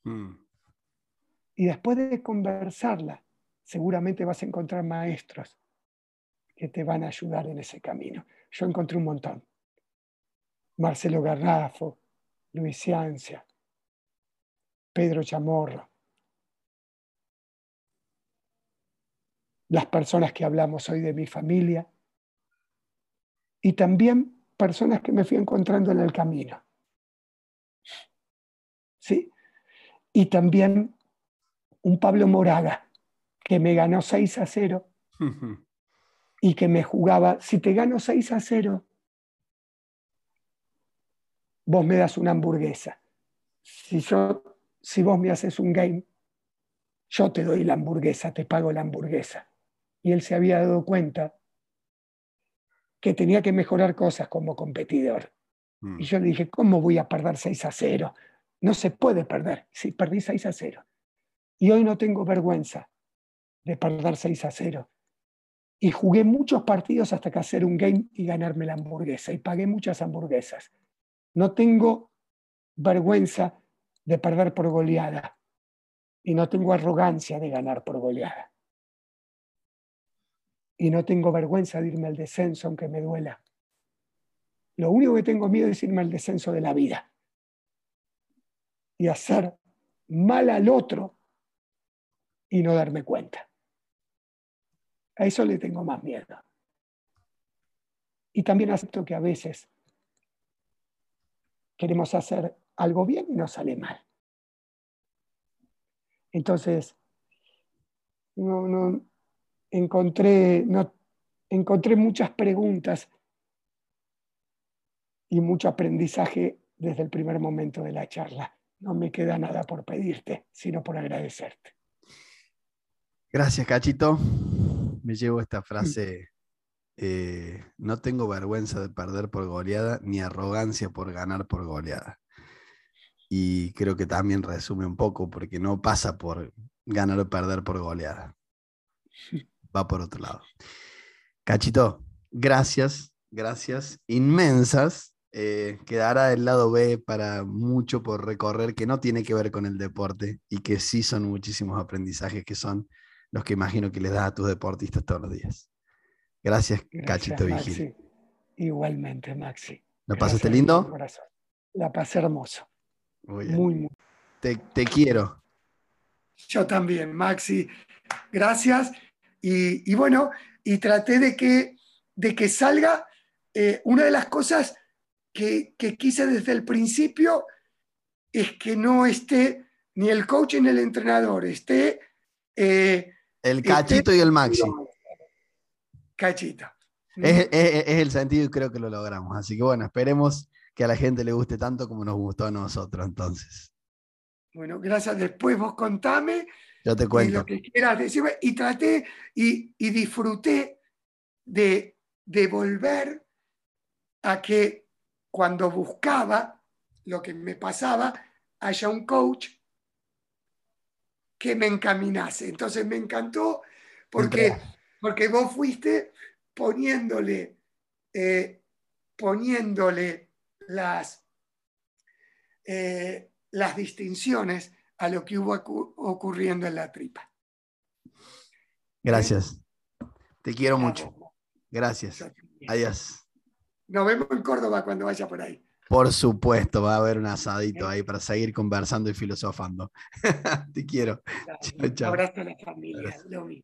Y después de conversarla, seguramente vas a encontrar maestros que te van a ayudar en ese camino. Yo encontré un montón. Marcelo Garrafo, Luis Ciancia, Pedro Chamorro, las personas que hablamos hoy de mi familia y también personas que me fui encontrando en el camino. ¿Sí? Y también un Pablo Moraga, que me ganó 6-0 y que me jugaba, si te gano 6-0, vos me das una hamburguesa. Si vos me haces un game, yo te doy la hamburguesa, te pago la hamburguesa. Y él se había dado cuenta que tenía que mejorar cosas como competidor. Y yo le dije, ¿cómo voy a perder 6-0? No se puede perder. Si perdí 6-0. Y hoy no tengo vergüenza de perder 6-0. Y jugué muchos partidos hasta que hacer un game y ganarme la hamburguesa. Y pagué muchas hamburguesas. No tengo vergüenza de perder por goleada. Y no tengo arrogancia de ganar por goleada. Y no tengo vergüenza de irme al descenso, aunque me duela. Lo único que tengo miedo es irme al descenso de la vida. Y hacer mal al otro y no darme cuenta. A eso le tengo más miedo. Y también acepto que a veces queremos hacer algo bien y nos sale mal. Entonces, encontré muchas preguntas y mucho aprendizaje desde el primer momento de la charla. No me queda nada por pedirte, sino por agradecerte. Gracias, Cachito. Me llevo esta frase: no tengo vergüenza de perder por goleada, ni arrogancia por ganar por goleada. Y creo que también resume un poco, porque no pasa por ganar o perder por goleada. Va por otro lado. Cachito, gracias inmensas. Quedará el lado B para mucho por recorrer, que no tiene que ver con el deporte y que sí son muchísimos aprendizajes, que son los que imagino que les das a tus deportistas todos los días. Gracias, Cachito Maxi. Vigil. Igualmente, Maxi. ¿Lo pasaste lindo? La pasé hermoso. Muy bien. Muy. Te quiero. Yo también, Maxi. Gracias. Y bueno, y traté de que salga una de las cosas que quise desde el principio, es que no esté ni el coach ni el entrenador, esté... el Cachito y el Maxi. Cachito. Es el sentido y creo que lo logramos. Así que bueno, esperemos que a la gente le guste tanto como nos gustó a nosotros entonces. Bueno, gracias. Después vos contame. Yo te cuento. Y lo que quieras decirme. Y traté y disfruté de volver a que cuando buscaba lo que me pasaba, haya un coach que me encaminase. Entonces me encantó porque vos fuiste poniéndole las distinciones a lo que hubo ocurriendo en la tripa. Gracias. Te quiero mucho. Gracias. Adiós. Nos vemos en Córdoba cuando vaya por ahí. Por supuesto, va a haber un asadito ahí para seguir conversando y filosofando. Te quiero. Chao, chao. Abrazo a la familia. Lo mismo.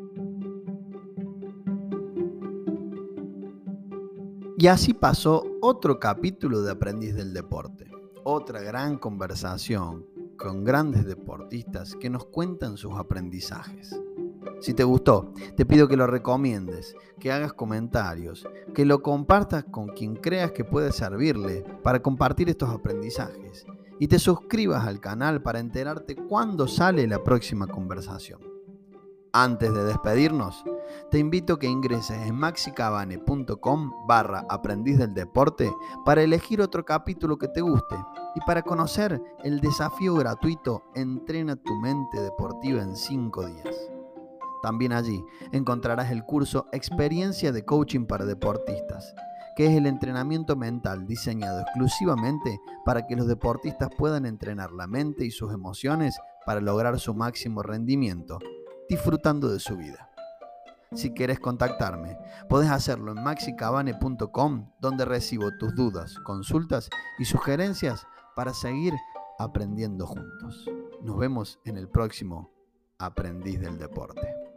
Y así pasó otro capítulo de Aprendiz del Deporte. Otra gran conversación con grandes deportistas que nos cuentan sus aprendizajes. Si te gustó, te pido que lo recomiendes, que hagas comentarios, que lo compartas con quien creas que puede servirle para compartir estos aprendizajes y te suscribas al canal para enterarte cuándo sale la próxima conversación. Antes de despedirnos, te invito a que ingreses en maxicabane.com/aprendiz del deporte para elegir otro capítulo que te guste y para conocer el desafío gratuito Entrena tu mente deportiva en 5 días. También allí encontrarás el curso Experiencia de Coaching para Deportistas, que es el entrenamiento mental diseñado exclusivamente para que los deportistas puedan entrenar la mente y sus emociones para lograr su máximo rendimiento, disfrutando de su vida. Si quieres contactarme, podés hacerlo en maxicabane.com, donde recibo tus dudas, consultas y sugerencias para seguir aprendiendo juntos. Nos vemos en el próximo Aprendiz del Deporte.